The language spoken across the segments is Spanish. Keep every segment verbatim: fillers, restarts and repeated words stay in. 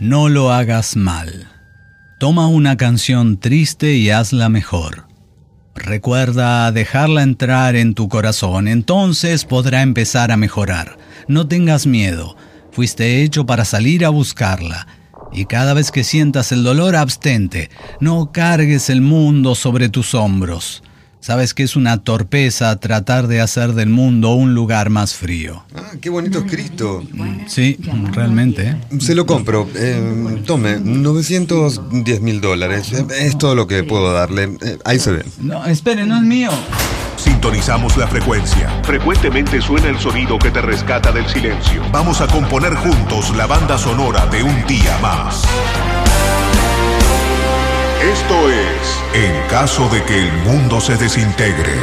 No lo hagas mal. Toma una canción triste y hazla mejor. Recuerda dejarla entrar en tu corazón, entonces podrá empezar a mejorar. No tengas miedo, fuiste hecho para salir a buscarla. Y cada vez que sientas el dolor, abstente. No cargues el mundo sobre tus hombros. Sabes que es una torpeza tratar de hacer del mundo un lugar más frío. Ah, qué bonito escrito. Sí, realmente. ¿eh? Se lo compro. Eh, tome, novecientos diez mil dólares. Eh, es todo lo que puedo darle. Eh, ahí se ve. No, espere, no es mío. Sintonizamos la frecuencia. Frecuentemente suena el sonido que te rescata del silencio. Vamos a componer juntos la banda sonora de un día más. Esto es En caso de que el mundo se desintegre.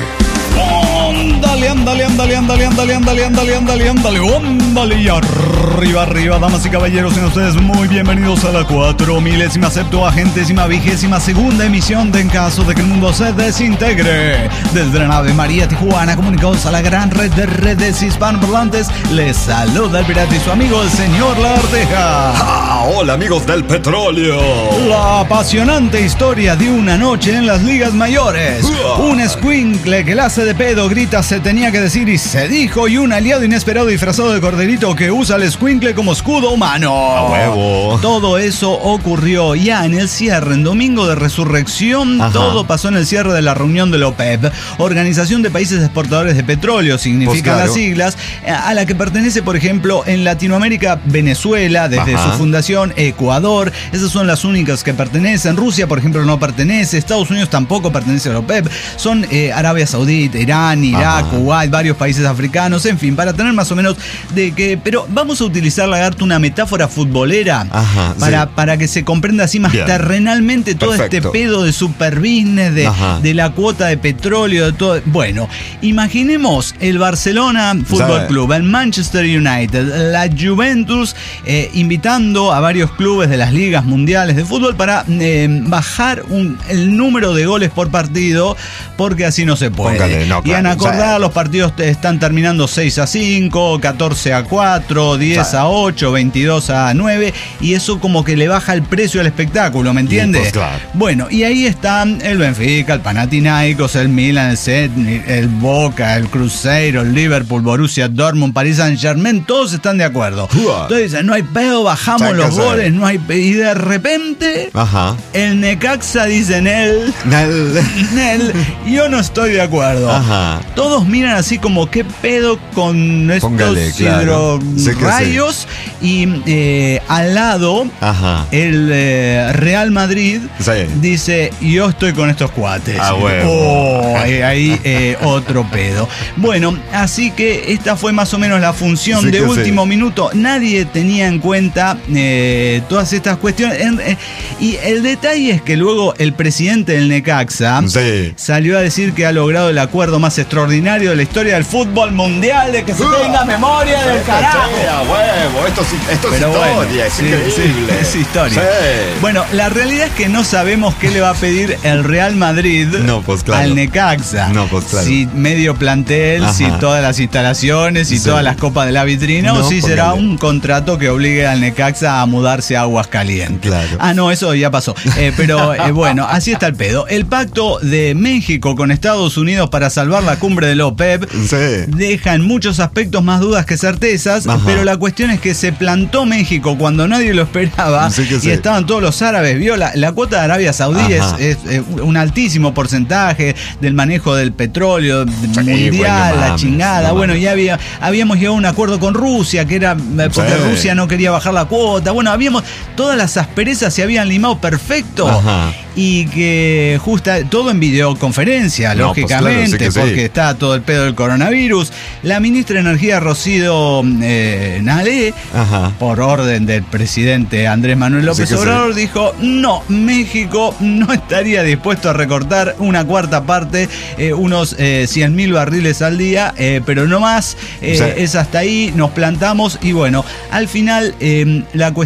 Ándale, ándale, ándale, ándale, ándale, ándale, ándale, ándale, ándale, ándale, y arriba, arriba, damas y caballeros, sean ustedes muy bienvenidos a la cuatro milésima, septuagentésima, vigésima segunda emisión de En caso de que el mundo se desintegre. Desde la nave María Tijuana, comunicados a la gran red de redes hispanoparlantes, les saluda el pirata y su amigo, el señor La Arteja. Ah, hola amigos del petróleo. La apasionante historia de una noche en las ligas mayores. Uh. Un escuincle que la hace de pedo, grita se tenía que decir y se dijo, y un aliado inesperado disfrazado de corderito que usa al escuincle como escudo humano. A huevo. Todo eso ocurrió ya en el cierre, en Domingo de Resurrección. Ajá. Todo pasó en el cierre de la reunión de la OPEP, Organización de Países Exportadores de Petróleo, significan pues claro. las siglas, a la que pertenece, por ejemplo, en Latinoamérica, Venezuela, desde Ajá. su fundación, Ecuador, esas son las únicas que pertenecen. Rusia, por ejemplo, no pertenece, Estados Unidos tampoco pertenece a la OPEP, son eh, Arabia Saudita, Irán, Irak, Ajá. Kuwait, varios países africanos, en fin, para tener más o menos de que... Pero vamos a utilizar, Lagarto, una metáfora futbolera Ajá, para, sí. para que se comprenda así más Bien. terrenalmente todo Perfecto. este pedo de super business, de, de la cuota de petróleo, de todo. Bueno, imaginemos el Barcelona Fútbol Club, el Manchester United, la Juventus, eh, invitando a varios clubes de las ligas mundiales de fútbol para eh, bajar un, el número de goles por partido, porque así no se puede. Póngale, no, y han acordado, los partidos están terminando seis a cinco, catorce a cuatro, diez a ocho, veintidós a nueve, y eso como que le baja el precio al espectáculo, ¿me entiendes? Pues claro. Bueno, y ahí están el Benfica, el Panathinaikos, el Milan, el Zenit, el Boca, el Cruzeiro, el Liverpool, Borussia Dortmund, Paris Saint-Germain, todos están de acuerdo. Uh-huh. Entonces dicen, no hay pedo, bajamos los goles, no hay pedo. Y de repente, Ajá. el Necaxa dice, Nel, Nel, Nel, yo no estoy de acuerdo. Ajá. Todos miran así como, ¿qué pedo con estos Póngale, claro. hidrorrayos? Y eh, al lado, Ajá. el eh, Real Madrid sí. dice, yo estoy con estos cuates. Ah, bueno. Oh, ahí eh, otro pedo. Bueno, así que esta fue más o menos la función sí de último sí. minuto. Nadie tenía en cuenta eh, todas estas cuestiones. En, eh, y el detalle es que luego el presidente del Necaxa sí. salió a decir que ha logrado el acuerdo más extraordinario de la historia del fútbol mundial, de que se tenga memoria del carajo. A huevo, esto, esto es historia, bueno, es sí, increíble. Sí, es historia. Sí. Bueno, la realidad es que no sabemos qué le va a pedir el Real Madrid no, pues claro. al Necaxa. No, pues claro. Si medio plantel, Ajá. si todas las instalaciones y sí. todas las copas de la vitrina, no, o si será un contrato que obligue al Necaxa a mudarse a Aguascalientes. Claro. Ah, no, eso ya pasó. Eh, pero eh, bueno, así está el pedo. El pacto de México con Estados Unidos para salvar la cumbre de la OPEP sí. deja en muchos aspectos más dudas que certezas, Ajá. pero la cuestión es que se plantó México cuando nadie lo esperaba sí y sí. estaban todos los árabes. Vio la, la cuota de Arabia Saudí es, es, es un altísimo porcentaje del manejo del petróleo sí, mundial, bueno, la chingada. No, bueno, ya había, habíamos llegado a un acuerdo con Rusia, que era porque sí. Rusia no quería bajar la cuota. Bueno, habíamos, todas las asperezas se habían limado perfecto. Ajá. Y que justa, todo en videoconferencia, no, lógicamente, pues claro, sí porque sí. está todo el pedo del coronavirus. La ministra de Energía, Rocío eh, Nalé, Ajá. por orden del presidente Andrés Manuel López sí Obrador, sí. dijo, no, México no estaría dispuesto a recortar una cuarta parte, eh, unos eh, cien mil barriles al día, eh, pero no más, eh, sí. es hasta ahí, nos plantamos y bueno, al final eh, la cuestión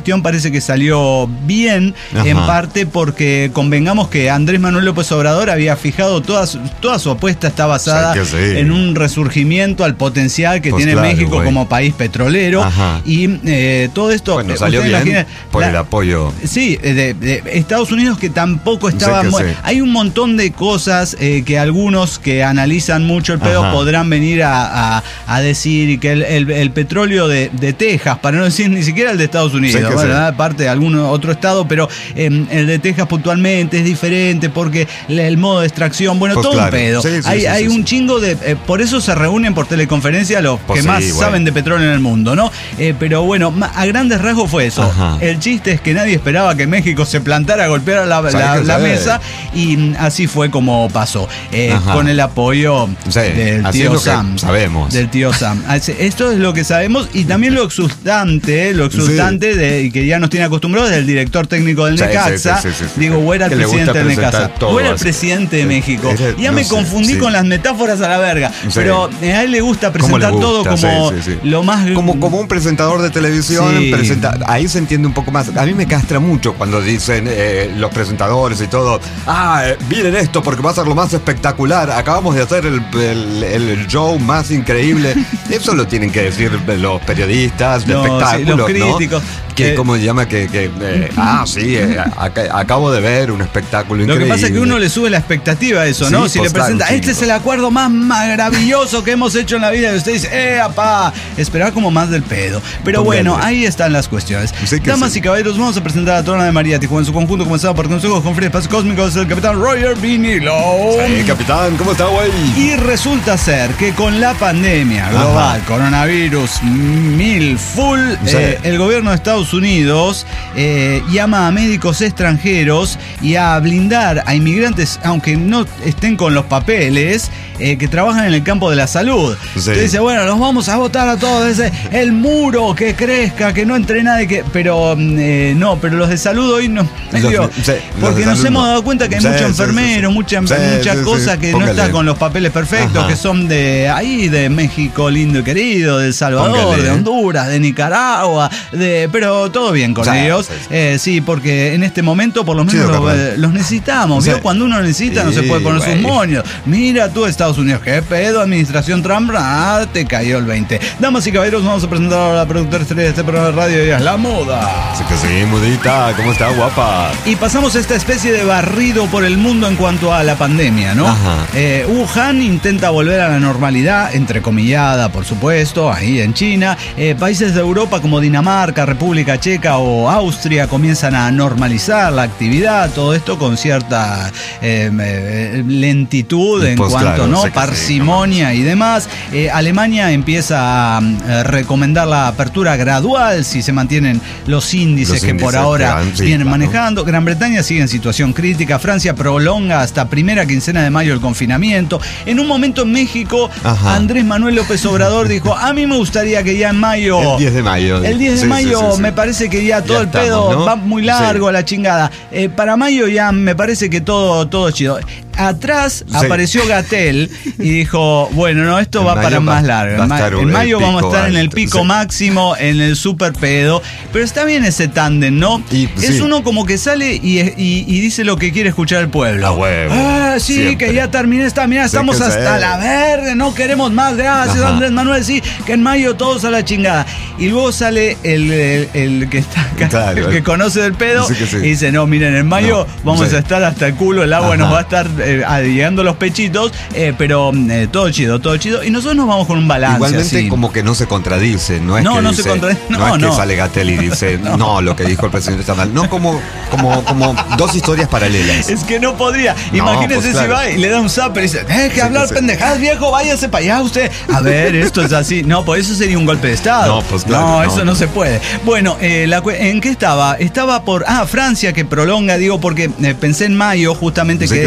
cuestión parece que salió bien, Ajá. en parte porque convengamos que Andrés Manuel López Obrador había fijado toda su, toda su apuesta está basada sí. en un resurgimiento al potencial que pues tiene claro, México güey. como país petrolero. Ajá. Y eh, todo esto... Bueno, salió bien imagina, por la, el apoyo. Sí, de, de Estados Unidos que tampoco estaba... Sí, muy, sí. Hay un montón de cosas eh, que algunos que analizan mucho el pedo Ajá. podrán venir a, a, a decir y que el, el, el petróleo de, de Texas, para no decir ni siquiera el de Estados Unidos, sí, bueno, sí. aparte de algún otro estado, pero eh, el de Texas puntualmente es diferente porque el modo de extracción, bueno, pues todo claro. un pedo. Sí, sí, hay sí, hay sí, un sí. chingo de... Eh, por eso se reúnen por teleconferencia los pues que sí, más bueno. saben de petróleo en el mundo, ¿no? Eh, pero bueno, a grandes rasgos fue eso. Ajá. El chiste es que nadie esperaba que México se plantara, golpeara la, la, la mesa y así fue como pasó. Eh, con el apoyo sí, del tío Sam. Sabemos. Del tío Sam. Esto es lo que sabemos y también lo exultante, lo exultante sí. de que ya nos tiene acostumbrados del director técnico del sí, Necaxa. Sí, sí, sí, sí, Digo, o era el presidente del Necaxa. O era el presidente de México. Era, ya no me sé, confundí sí. con las metáforas a la verga. Sí. Pero a él le gusta presentar le gusta? todo como sí, sí, sí. lo más... Como, como un presentador de televisión. Sí. Presenta, ahí se entiende un poco más. A mí me castra mucho cuando dicen eh, los presentadores y todo. Ah, eh, miren esto porque va a ser lo más espectacular. Acabamos de hacer el, el, el show más increíble. Eso lo tienen que decir los periodistas de no, espectáculos, sí, los críticos. ¿No? Que, eh, ¿Cómo se llama? Que, que eh, ah, sí, eh, ac acabo de ver un espectáculo increíble. Lo que pasa es que uno le sube la expectativa a eso, ¿no? Sí, si le presenta, este es el acuerdo más maravilloso que hemos hecho en la vida, y usted dice, eh, apá, esperaba como más del pedo. Pero bueno, ahí están las cuestiones. Sí Damas sí. y caballeros, vamos a presentar a Trona de Mariático en su conjunto, comenzado por consejos con Free Espacios Cósmicos, el capitán Roger Vinilo. Sí, capitán, ¿cómo está, güey? Y resulta ser que con la pandemia global, Ajá. coronavirus mil full, sí. eh, el gobierno de Estados Unidos eh, llama a médicos extranjeros y a blindar a inmigrantes, aunque no estén con los papeles, eh, que trabajan en el campo de la salud. Sí. Entonces dice, bueno, los vamos a votar a todos, ese, el muro que crezca, que no entre nadie, que, pero eh, no, pero los de salud hoy no, medio, sí, porque nos hemos dado cuenta que hay sí, muchos enfermeros, sí, muchas sí, mucha sí, cosas sí. que Póngale. no están con los papeles perfectos, Ajá. que son de ahí, de México lindo y querido, de El Salvador, Póngale. de Honduras, de Nicaragua, de, pero todo bien con sí, ellos, sí, sí. Eh, sí, porque en este momento por lo menos sí, los, los necesitamos. Sí. ¿Vio? Cuando uno necesita sí, no se puede poner wey. sus moños. Mira tú, Estados Unidos, qué pedo, administración Trump, ah, te cayó el veinte. Damas y caballeros, vamos a presentar a la productora estrella de este programa de radio, ella es La Moda. Sí que sí, mudita, ¿cómo está, guapa? Y pasamos esta especie de barrido por el mundo en cuanto a la pandemia, ¿no? Ajá. Eh, Wuhan intenta volver a la normalidad, entrecomillada, por supuesto, ahí en China. Eh, países de Europa como Dinamarca, República Checa o Austria comienzan a normalizar la actividad, todo esto con cierta eh, eh, lentitud en pues cuanto, claro, ¿no? Parsimonia sí, no y demás. Eh, Alemania empieza a eh, recomendar la apertura gradual si se mantienen los índices, los que índices por ahora que han, sí, vienen claro. manejando. Gran Bretaña sigue en situación crítica. Francia prolonga hasta primera quincena de mayo el confinamiento. En un momento en México, Ajá. Andrés Manuel López Obrador dijo, a mí me gustaría que ya en mayo... El diez de mayo. El diez de sí, mayo sí, sí, sí. me parece que ya todo ya el estamos, pedo ¿no? va muy largo sí. a la chingada. Eh, para mayo ya me parece que todo, todo chido. Atrás sí. apareció Gatell y dijo, bueno, no, esto en va para más largo. En, ma en mayo vamos a estar alto, en el pico sí. máximo, en el super pedo. Pero está bien ese tándem, ¿no? Y, es sí. uno como que sale y, y, y dice lo que quiere escuchar el pueblo. A huevo. Ah, sí, siempre. que ya terminé esta, mira, sí, estamos hasta la verde, no queremos más, gracias Ajá. Andrés Manuel, sí, que en mayo todos a la chingada. Y luego sale el, el, el que está acá, claro, el que conoce del pedo sí sí. y dice, no, miren, en mayo no, vamos sí. a estar hasta el culo, el agua Ajá. nos va a estar eh, llegando los pechitos, eh, pero eh, todo chido, todo chido. Y nosotros nos vamos con un balance. Igualmente así. como que no se contradice, no es no, que no dice, se contradice, no, no es no. que sale Gatell y dice, no. no, lo que dijo el presidente está mal. No, como, como, como dos historias paralelas. Es que no podría. No, Imagínese pues, claro. si va y le da un zapper y dice, deje que sí, hablar sí. pendejadas, viejo, váyase para allá usted. A ver, esto es así. No, pues eso sería un golpe de Estado. No, pues claro. No, no eso no se puede. Bueno, eh, la, ¿en qué estaba? Estaba por, ah, Francia que prolonga, digo, porque eh, pensé en mayo justamente sí, que, que sí. era el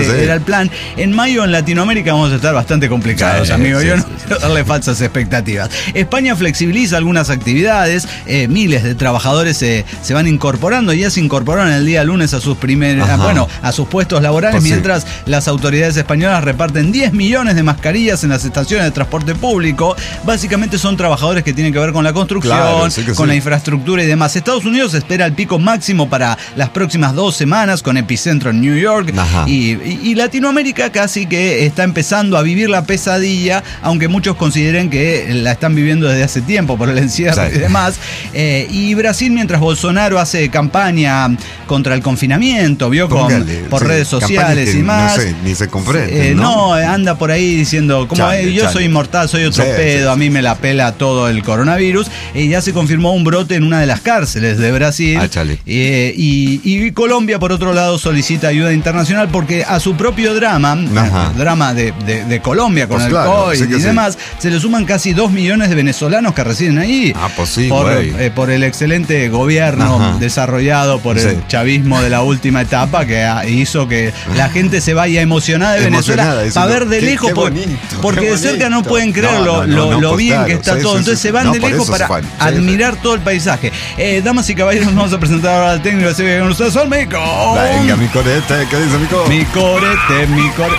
plan. En mayo en Latinoamérica vamos a estar bastante complicados, sí, amigo. Sí, Yo no sí, quiero darle falsas expectativas. España flexibiliza algunas actividades. Eh, miles de trabajadores eh, se van incorporando. Ya se incorporaron el día lunes a sus primeros, bueno, a sus puestos laborales, pues mientras sí. las autoridades españolas reparten diez millones de mascarillas en las estaciones de transporte público. Básicamente son trabajadores que tienen que ver con la construcción, claro, sí con sí. la infraestructura y demás. Estados Unidos espera el pico máximo para las próximas dos semanas, con epicentro en New York. Y, y, y Latinoamérica casi que está empezando a vivir la pesadilla, aunque muchos consideren que la están viviendo desde hace tiempo por el encierro sí. y demás. Eh, y Brasil, mientras Bolsonaro hace campaña contra el confinamiento, vio con, Póngale, por sí, redes sociales y más. No sé, ni se comprende. Eh, ¿no? no, anda por ahí diciendo, como chale, eh, yo chale. soy inmortal, soy otro sí, pedo, sí, a mí me la pela todo el coronavirus. Y ya se confirmó un brote en una de las cárceles de Brasil. Ah, eh, y, y Colombia, por otro lado, solicita ayuda internacional porque a su propio drama, el drama de, de, de Colombia con pues el claro, COVID sí y demás, sí. se le suman casi dos millones de venezolanos que residen ahí. Ah, pues sí, por, eh, por el excelente gobierno Ajá. desarrollado por sí. el chavismo de la última etapa que hizo que la gente se vaya emocionada de Venezuela para ver de qué, lejos, qué bonito, porque qué de cerca no pueden creer no, lo, no, no, lo, no, lo pues bien claro, que está sí, todo. Sí, Entonces sí, se van no, de lejos para sí, admirar sí. todo el paisaje. Eh, damas y caballeros, vamos a presentar ahora al técnico de con ustedes, son Mico. Venga, mi corete, ¿qué dice Mico? Mi corete, mi corete.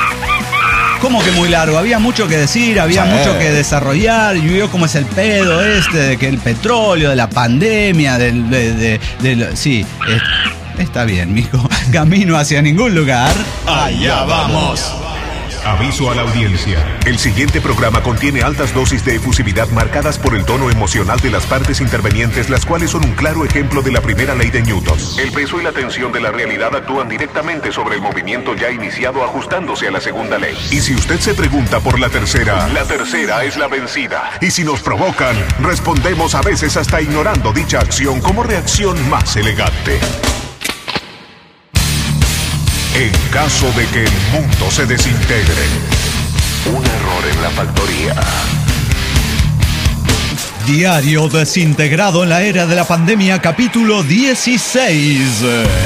¿Cómo que muy largo? Había mucho que decir, había sí. mucho que desarrollar. Yo veo cómo es el pedo este, de que el petróleo, de la pandemia, del, de, de, de, de sí, es, está bien, mijo. Camino hacia ningún lugar. Allá vamos. Aviso a la audiencia. El siguiente programa contiene altas dosis de efusividad marcadas por el tono emocional de las partes intervenientes, las cuales son un claro ejemplo de la primera ley de Newton. El peso y la tensión de la realidad actúan directamente sobre el movimiento ya iniciado, ajustándose a la segunda ley. Y si usted se pregunta por la tercera, la tercera es la vencida. Y si nos provocan, respondemos a veces hasta ignorando dicha acción como reacción más elegante. En caso de que el mundo se desintegre, un error en la factoría. Diario desintegrado en la era de la pandemia, capítulo dieciséis.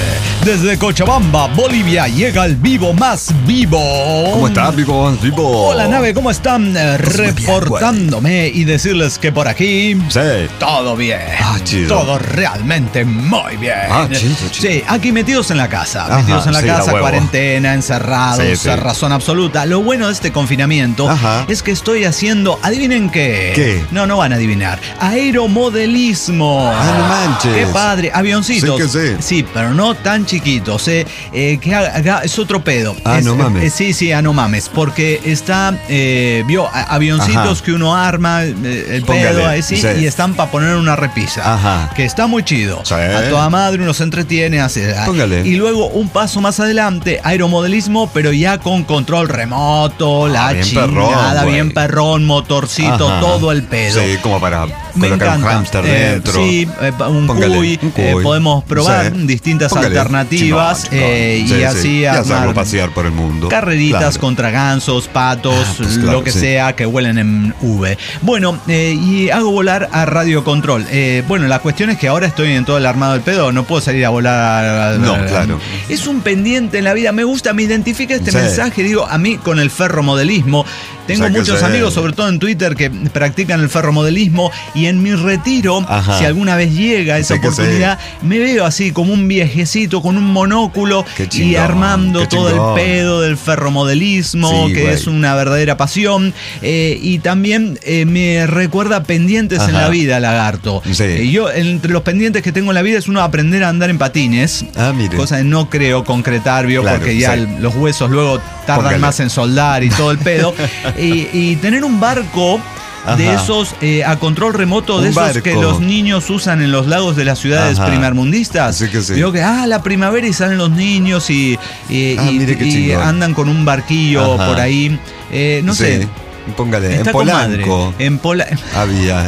Desde Cochabamba, Bolivia, llega el vivo más vivo. ¿Cómo estás, vivo más vivo? Hola, nave, ¿cómo están? Pues reportándome bien, y decirles que por aquí sí. todo bien. Ah, chido. Todo realmente muy bien. Ah, chido, chido. Sí, aquí metidos en la casa. Ajá, metidos en la sí, casa, la cuarentena, encerrados, sí, sí. razón absoluta. Lo bueno de este confinamiento Ajá. es que estoy haciendo, ¿adivinen qué? ¿Qué? No, no van a adivinar. Aeromodelismo. Ah, no manches. Qué padre. Avioncitos. Sí, que sí. Sí, pero no tan chiquitos. Eh, eh, que haga, es otro pedo. Ah, es, no mames. Eh, sí, sí, ah, no mames. Porque está, eh, vio, avioncitos Ajá. que uno arma, eh, el Póngale. pedo así, sí. y están para poner una repisa. Ajá. Que está muy chido. Sí. A toda madre uno se entretiene, hace. Póngale. Y luego un paso más adelante, aeromodelismo, pero ya con control remoto, ah, la bien chingada, perrón, bien perrón, motorcito, Ajá. todo el pedo. Sí, como para Me colocar encanta. un hámster eh, dentro. Sí, eh, un, Póngale, cuy, un cuy. Eh, podemos probar sí. distintas Póngale. alternativas chingón, chingón. Eh, sí, y sí. así y armar hacerlo pasear por el mundo. Carreritas claro. contra gansos, patos, ah, pues claro, lo que sí. sea que huelen en V. Bueno, eh, y hago volar a radio control. Eh, bueno, la cuestión es que ahora estoy en todo el armado del pedo, no puedo salir a volar. No, a, claro. Es un pendiente en la vida, me gusta, me identifica este sí. mensaje, digo, a mí con el ferromodelismo. Tengo o sea muchos amigos, sobre todo en Twitter, que practican el ferromodelismo y en mi retiro, Ajá. si alguna vez llega esa sí oportunidad, me veo así como un viejecito con un monóculo chingón, y armando todo el pedo del ferromodelismo, sí, que güey. es una verdadera pasión. Eh, y también eh, me recuerda pendientes Ajá. en la vida, Lagarto. Sí. Eh, yo, entre los pendientes que tengo en la vida es uno aprender a andar en patines, ah, mire. cosa que no creo concretar, ¿vio? Claro, porque ya sí. los huesos luego tardan Póngale. más en soldar y todo el pedo. y, y tener un barco Ajá. de esos eh, a control remoto, un de esos barco. que los niños usan en los lagos de las ciudades Ajá. primermundistas. Sí que sí. Digo que, ah, la primavera y salen los niños y, y, ah, y, y andan con un barquillo Ajá. por ahí. Eh, no sí. sé. Póngale, Está en Polanco. En Pola... Había.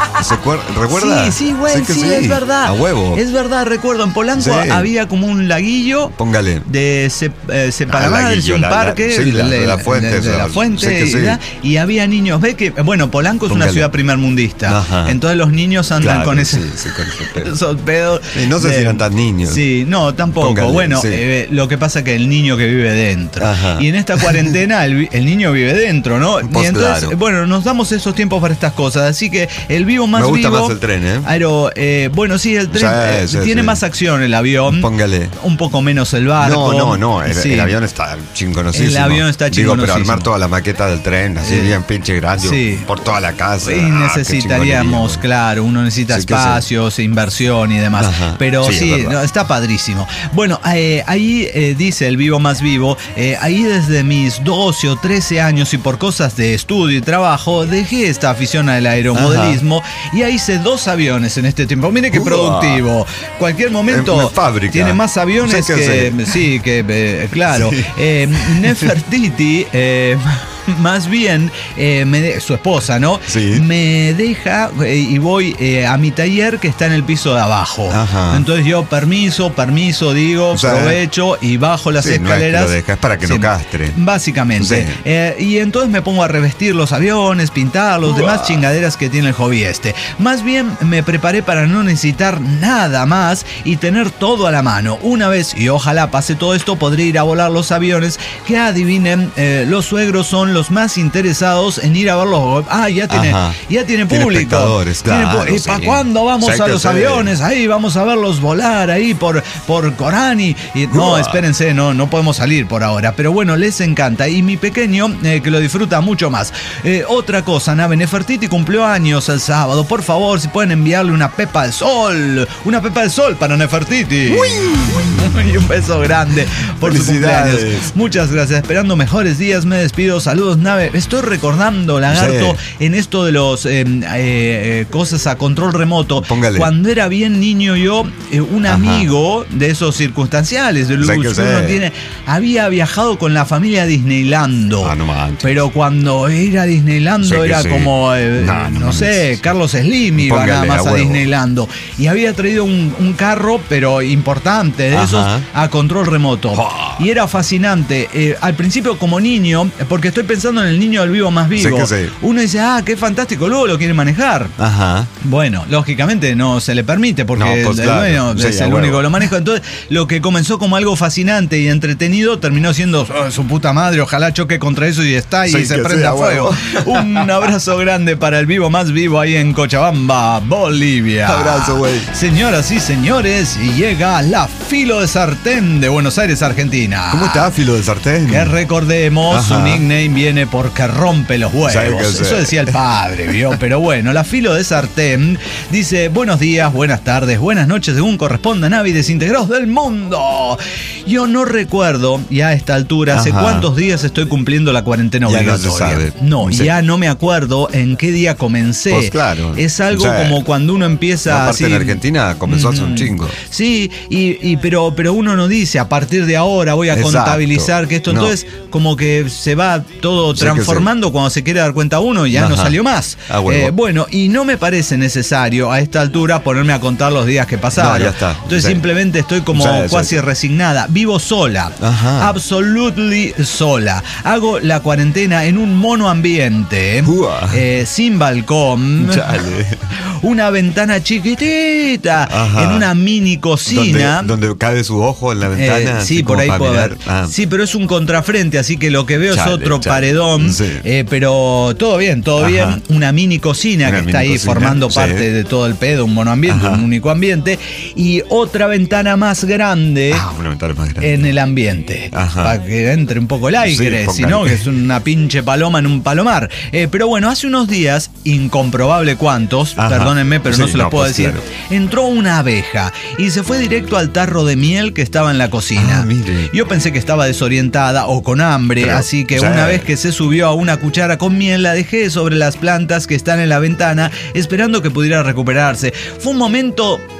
¿Recuerda? Sí, sí, güey, sí, sí, es verdad. A huevo. Es verdad, recuerdo. En Polanco sí. había como un laguillo. Póngale. De se, eh, Separamadres, ah, un la, parque. La, sí, la, de, de la fuente. De, de la fuente. Y, sí. y había niños. Ve que, bueno, Polanco es Póngale. una ciudad primermundista. Ajá. Entonces los niños andan claro, con ese, sí, sí, con ese pedo. esos pedos. Y no sé de, si eran tan niños. Sí, no, tampoco. Póngale, bueno, sí. eh, lo que pasa es que el niño que vive dentro. Ajá. Y en esta cuarentena el, el niño vive dentro, ¿no? Pues y entonces, claro. bueno, nos damos esos tiempos para estas cosas. Así que el vivo más Me gusta vivo. más el tren, ¿eh? Pero, eh, bueno, sí, el tren sí, sí, tiene sí. más acción el avión. Póngale. Un poco menos el barco. No, no, no. El, sí. el avión está chingonosísimo. El avión está chingonosísimo. Digo, pero armar toda la maqueta del tren, así eh, bien pinche grande, sí. por toda la casa. Y ah, necesitaríamos, claro, uno necesita sí, espacios, sí. inversión y demás. Ajá. Pero sí, sí no, está padrísimo. Bueno, eh, ahí eh, dice el vivo más vivo, eh, ahí desde mis doce o trece años y por cosas de estudio y trabajo, dejé esta afición al aeromodelismo Ajá. y ahí hice dos aviones en este tiempo. Mire qué uh, productivo. Cualquier momento fábrica. tiene más aviones sí, que, que sí, que eh, claro. Sí. Eh, Nefertiti eh, más bien, eh, me de, su esposa, ¿no? Sí. Me deja eh, y voy eh, a mi taller que está en el piso de abajo. Ajá. Entonces yo, permiso, permiso, digo, o sea, aprovecho y bajo las sí, escaleras. No es que lo dejas para que sí, no castre. Básicamente. Sí. Eh, y entonces me pongo a revestir los aviones, pintar los demás chingaderas que tiene el hobby este. Más bien me preparé para no necesitar nada más y tener todo a la mano. Una vez, y ojalá pase todo esto, podré ir a volar los aviones que adivinen, eh, los suegros son los más interesados en ir a verlos. Ah, ya tiene, ya tiene público. Tiene claro, ¿Y sí. para cuándo vamos sí, a los aviones? Ahí vamos a verlos volar ahí por, por Corani. Y, no, uh. espérense, no, no podemos salir por ahora. Pero bueno, les encanta. Y mi pequeño, eh, que lo disfruta mucho más. Eh, otra cosa, Nave Nefertiti cumplió años el sábado. Por favor, si pueden enviarle una pepa del sol. Una pepa del sol para Nefertiti. Uy. Y un beso grande por su cumpleaños. Muchas gracias. Esperando mejores días. Me despido. Saludos. Nave, estoy recordando, Lagarto, sí. en esto de los eh, eh, cosas a control remoto. Póngale. Cuando era bien niño yo, eh, un Ajá. amigo de esos circunstanciales, de luz que uno tiene, había viajado con la familia a Disneylando. Ah, no manches. Pero cuando ir a Disneylando era sí. como, eh, no, no, no sé, no Carlos Slim iba Póngale, nada más a, a Disneylando. Y había traído un, un carro, pero importante, de Ajá. esos a control remoto. Oh. Y era fascinante. Eh, al principio como niño, porque estoy pensando en el niño del vivo más vivo. Sí sí. Uno dice, ah, qué fantástico, luego lo quiere manejar. Ajá. Bueno, lógicamente no se le permite porque no, pues el claro. dueño sí, es el único huevo. que lo maneja. Entonces, lo que comenzó como algo fascinante y entretenido terminó siendo oh, su puta madre, ojalá choque contra eso y está sí, y se prenda fuego. Un abrazo grande para el vivo más vivo ahí en Cochabamba, Bolivia. Abrazo, güey. Señoras y señores, y llega la Filo de Sartén de Buenos Aires, Argentina. ¿Cómo está Filo de Sartén? Que recordemos, Ajá. su nickname viene porque rompe los huevos. Eso decía el padre, ¿vio? Pero bueno, la Filo de Sartén dice: buenos días, buenas tardes, buenas noches, según corresponda, Navi desintegrados del mundo. Yo no recuerdo, ya a esta altura, Ajá. hace cuántos días estoy cumpliendo la cuarentena ya obligatoria. No, se sabe. no sí. ya no me acuerdo en qué día comencé. Pues claro. Es algo o sea, como cuando uno empieza. Aparte así, en Argentina comenzó mm, hace un chingo. Sí, y, y pero, pero uno no dice a partir de ahora voy a Exacto. contabilizar que esto. No. Entonces, como que se va todo sí transformando. Cuando se quiere dar cuenta uno, ya Ajá. no salió más. Ah, bueno. Eh, bueno, y no me parece necesario a esta altura ponerme a contar los días que pasaron. No, ya está. Entonces sí. simplemente estoy como sí, cuasi sí. resignada. Vivo sola. Ajá. Absolutely sola. Hago la cuarentena en un monoambiente. Eh, sin balcón. Chale. Una ventana chiquitita. Ajá. En una mini cocina. Donde, donde cabe su ojo en la ventana. Eh, sí, por ahí puedo ver. Ah. Sí, pero es un contrafrente, así que lo que veo chale, es otro chale. paredón. Sí. Eh, pero todo bien, todo Ajá. bien. Una mini cocina una que mini está ahí cocina. formando parte sí. de todo el pedo, un monoambiente, Ajá. un único ambiente. Y otra ventana más grande, ah, una ventana más grande en el ambiente. Ajá. Para que entre un poco el aire, sí, si no, que es una pinche paloma en un palomar. Eh, pero bueno, hace unos días, incomprobable cuántos, Ajá. perdónenme, pero sí, no se los no, puedo pues decir, claro. entró una abeja y se fue directo al tarro de miel que estaba en la cocina. Ah, mire. Yo pensé que estaba desorientada o con hambre, pero, así que una vez que se subió a una cuchara con miel, la dejé sobre las plantas que están en la ventana, esperando que pudiera recuperarse. Fue un momento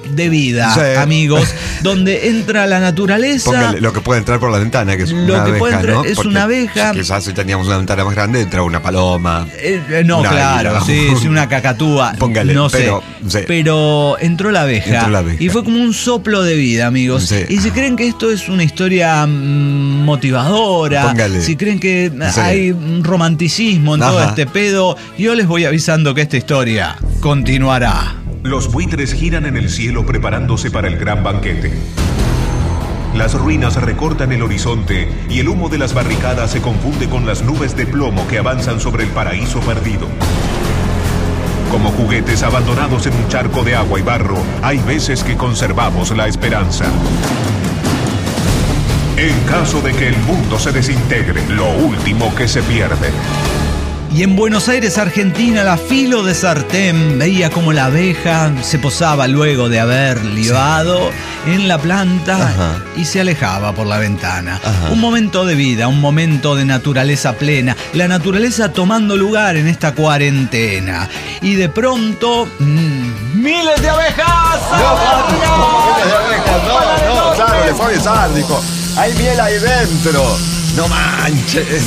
de vida, sí. amigos, donde entra la naturaleza. Póngale lo que puede entrar por la ventana, que es lo una que abeja, puede entrar, ¿no? es Porque una abeja. Quizás si teníamos una ventana más grande, entra una paloma. Eh, no, claro, águila, sí, sí, una cacatúa. Póngale, no pero, sé. Sí. Pero entró la abeja. Entró la abeja. Y fue como un soplo de vida, amigos. Sí. Y si creen que esto es una historia mmm, motivadora, Póngale. si creen que sí. hay romanticismo en Ajá. todo este pedo, yo les voy avisando que esta historia continuará. Los buitres giran en el cielo preparándose para el gran banquete. Las ruinas recortan el horizonte y el humo de las barricadas se confunde con las nubes de plomo que avanzan sobre el paraíso perdido. Como juguetes abandonados en un charco de agua y barro, hay veces que conservamos la esperanza. En caso de que el mundo se desintegre, lo último que se pierde. Y en Buenos Aires, Argentina, la Filo de Sartén veía como la abeja se posaba luego de haber libado sí. en la planta Ajá. y se alejaba por la ventana. Ajá. Un momento de vida, un momento de naturaleza plena, la naturaleza tomando lugar en esta cuarentena. Y de pronto, mmm, ¡miles de abejas! No, no, no, miles de abejas, no, no, claro, le fue a besar, dijo, hay miel ahí dentro. No manches.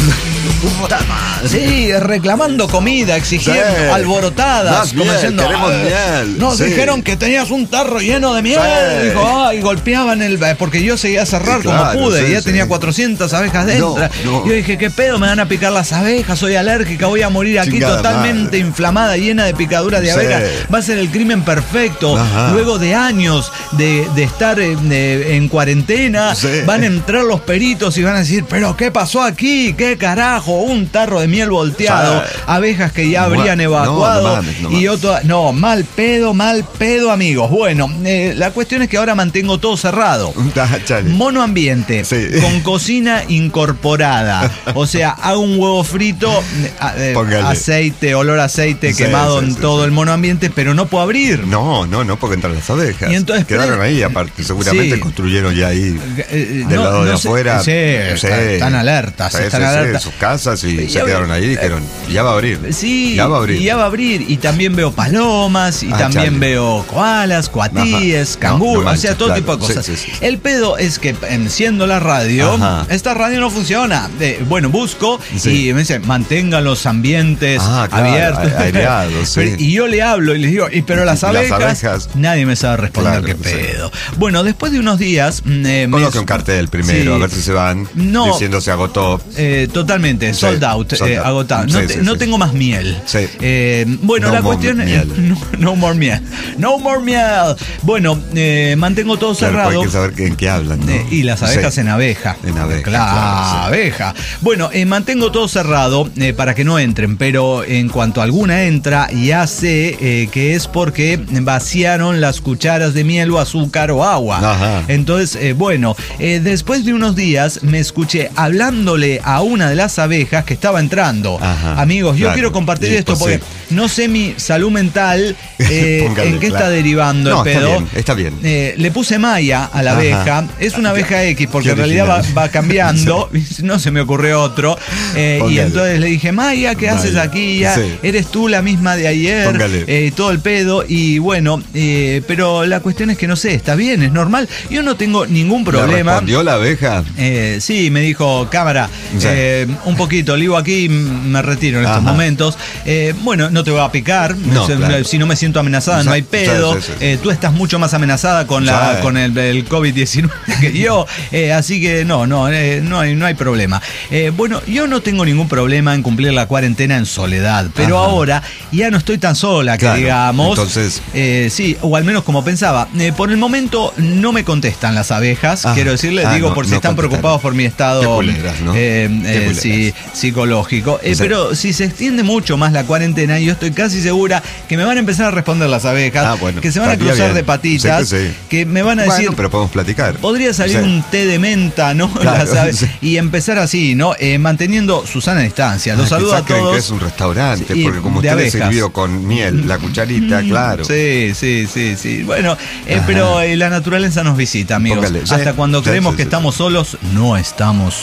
Sí, reclamando comida, exigiendo, sí. alborotadas, como miel, diciendo, queremos miel. Nos sí. dijeron que tenías un tarro lleno de miel. Sí. Dijo, ay, golpeaban el, porque yo seguía a cerrar sí, claro, como pude, sí, y ya sí. tenía cuatrocientas abejas dentro. No, no. Yo dije, ¿qué pedo? Me van a picar las abejas, soy alérgica, voy a morir aquí Chingada totalmente madre. inflamada, llena de picaduras de sí. abejas. Va a ser el crimen perfecto. Ajá. Luego de años de, de estar en, de, en cuarentena, sí. van a entrar los peritos y van a decir, pero ¿qué pasó aquí? ¿Qué carajo? Un tarro de miel volteado, sí. abejas que ya habrían no, evacuado no, no mames, no y otro, no, mal pedo, mal pedo, amigos. Bueno, eh, la cuestión es que ahora mantengo todo cerrado. Monoambiente, sí. con cocina incorporada. O sea, hago un huevo frito, eh, aceite, olor a aceite sí, quemado sí, en sí, todo sí. el monoambiente, pero no puedo abrir. No, no, no, porque entran las abejas. Y entonces, quedaron ahí, aparte, seguramente sí. construyeron ya ahí eh, del no, lado de no afuera. Sé, sí, sí. Están alertas, sí, están sí, alertas. Sí, sus casas y, y se quedaron ahí y dijeron, ya va a abrir. Sí, ya va a abrir. Y ya va a abrir. Y también veo palomas, y ah, también chale. veo koalas, coatíes, canguros, no, no o sea, todo claro. tipo de cosas. Sí, sí, sí. El pedo es que, siendo la radio, Ajá. esta radio no funciona. Eh, bueno, busco sí. y me dicen, mantengan los ambientes ah, claro, abiertos. Aireados, sí. Y yo le hablo y les digo, y pero las abejas, las abejas nadie me sabe responder claro, qué pedo. Sí. Bueno, después de unos días... Eh, Coloque un cartel primero, sí. a ver si se van no, diciendo se agotó. Eh, totalmente, sold sí, out, sold eh, out. agotado. No, sí, te, sí, no sí. tengo más miel. Sí. Eh, bueno, no la cuestión es... No, no more miel. No more miel. Bueno, eh, mantengo todo claro, cerrado. Hay que saber que, en qué hablan, ¿no? Eh, y las abejas sí. en abeja. En abeja, claro. claro sí. abeja. Bueno, eh, mantengo todo cerrado eh, para que no entren, pero en cuanto alguna entra, ya sé eh, que es porque vaciaron las cucharas de miel o azúcar o agua. Ajá. Entonces, eh, bueno, eh, después de unos días me escuché hablándole a una de las abejas que estaba entrando. Ajá, Amigos, yo claro. quiero compartir sí, esto porque sí. no sé mi salud mental eh, Póngale, en qué claro. está derivando no, el pedo. Está bien, está bien. Eh, le puse Maya a la Ajá. abeja. Es una abeja X porque en realidad va, va cambiando. Sí. No se me ocurrió otro. Eh, y entonces le dije, Maya, ¿qué Maya. haces aquí? Ya sí. eres tú la misma de ayer. Eh, todo el pedo. Y bueno, eh, pero la cuestión es que no sé, está bien, es normal. Yo no tengo ningún problema. ¿Le respondió la abeja? Eh, sí, me dijo, cámara, sí. eh, un poquito, le digo aquí, me retiro en estos Ajá. momentos. Eh, bueno, no te voy a picar. No, si, claro. si no me siento amenazada, o sea, no hay pedo. Sí, sí, sí. Eh, tú estás mucho más amenazada con, la, sí. con el, el COVID diecinueve que yo. Eh, así que no, no, eh, no, hay, no hay problema. Eh, bueno, yo no tengo ningún problema en cumplir la cuarentena en soledad. Pero Ajá. ahora ya no estoy tan sola, que claro. digamos. Entonces. Eh, sí, o al menos como pensaba. Eh, por el momento no me contestan las abejas. Ajá. Quiero decirles, ah, digo, no, por si no están contestan. preocupados por mi estado. Qué culeras, ¿no? eh, eh, sí, psicológico. Eh, sí. Pero si se extiende mucho más la cuarentena, yo estoy casi segura que me van a empezar a responder las abejas, ah, bueno, que se van a cruzar bien. de patitas, sí que, sí. que me van a bueno, decir. Pero podemos platicar. Podría salir sí. un té de menta, ¿no? Claro, las sí. Y empezar así, ¿no? Eh, manteniendo su sana distancia. Los ah, saludo a todos. Que es un restaurante, sí, porque como usted le sirvió con miel, la cucharita, claro. Sí, sí, sí, sí. Bueno, eh, pero eh, la naturaleza nos visita, amigos. Póngale. Hasta sí, cuando creemos sí, sí, que sí. estamos solos, no estamos solos.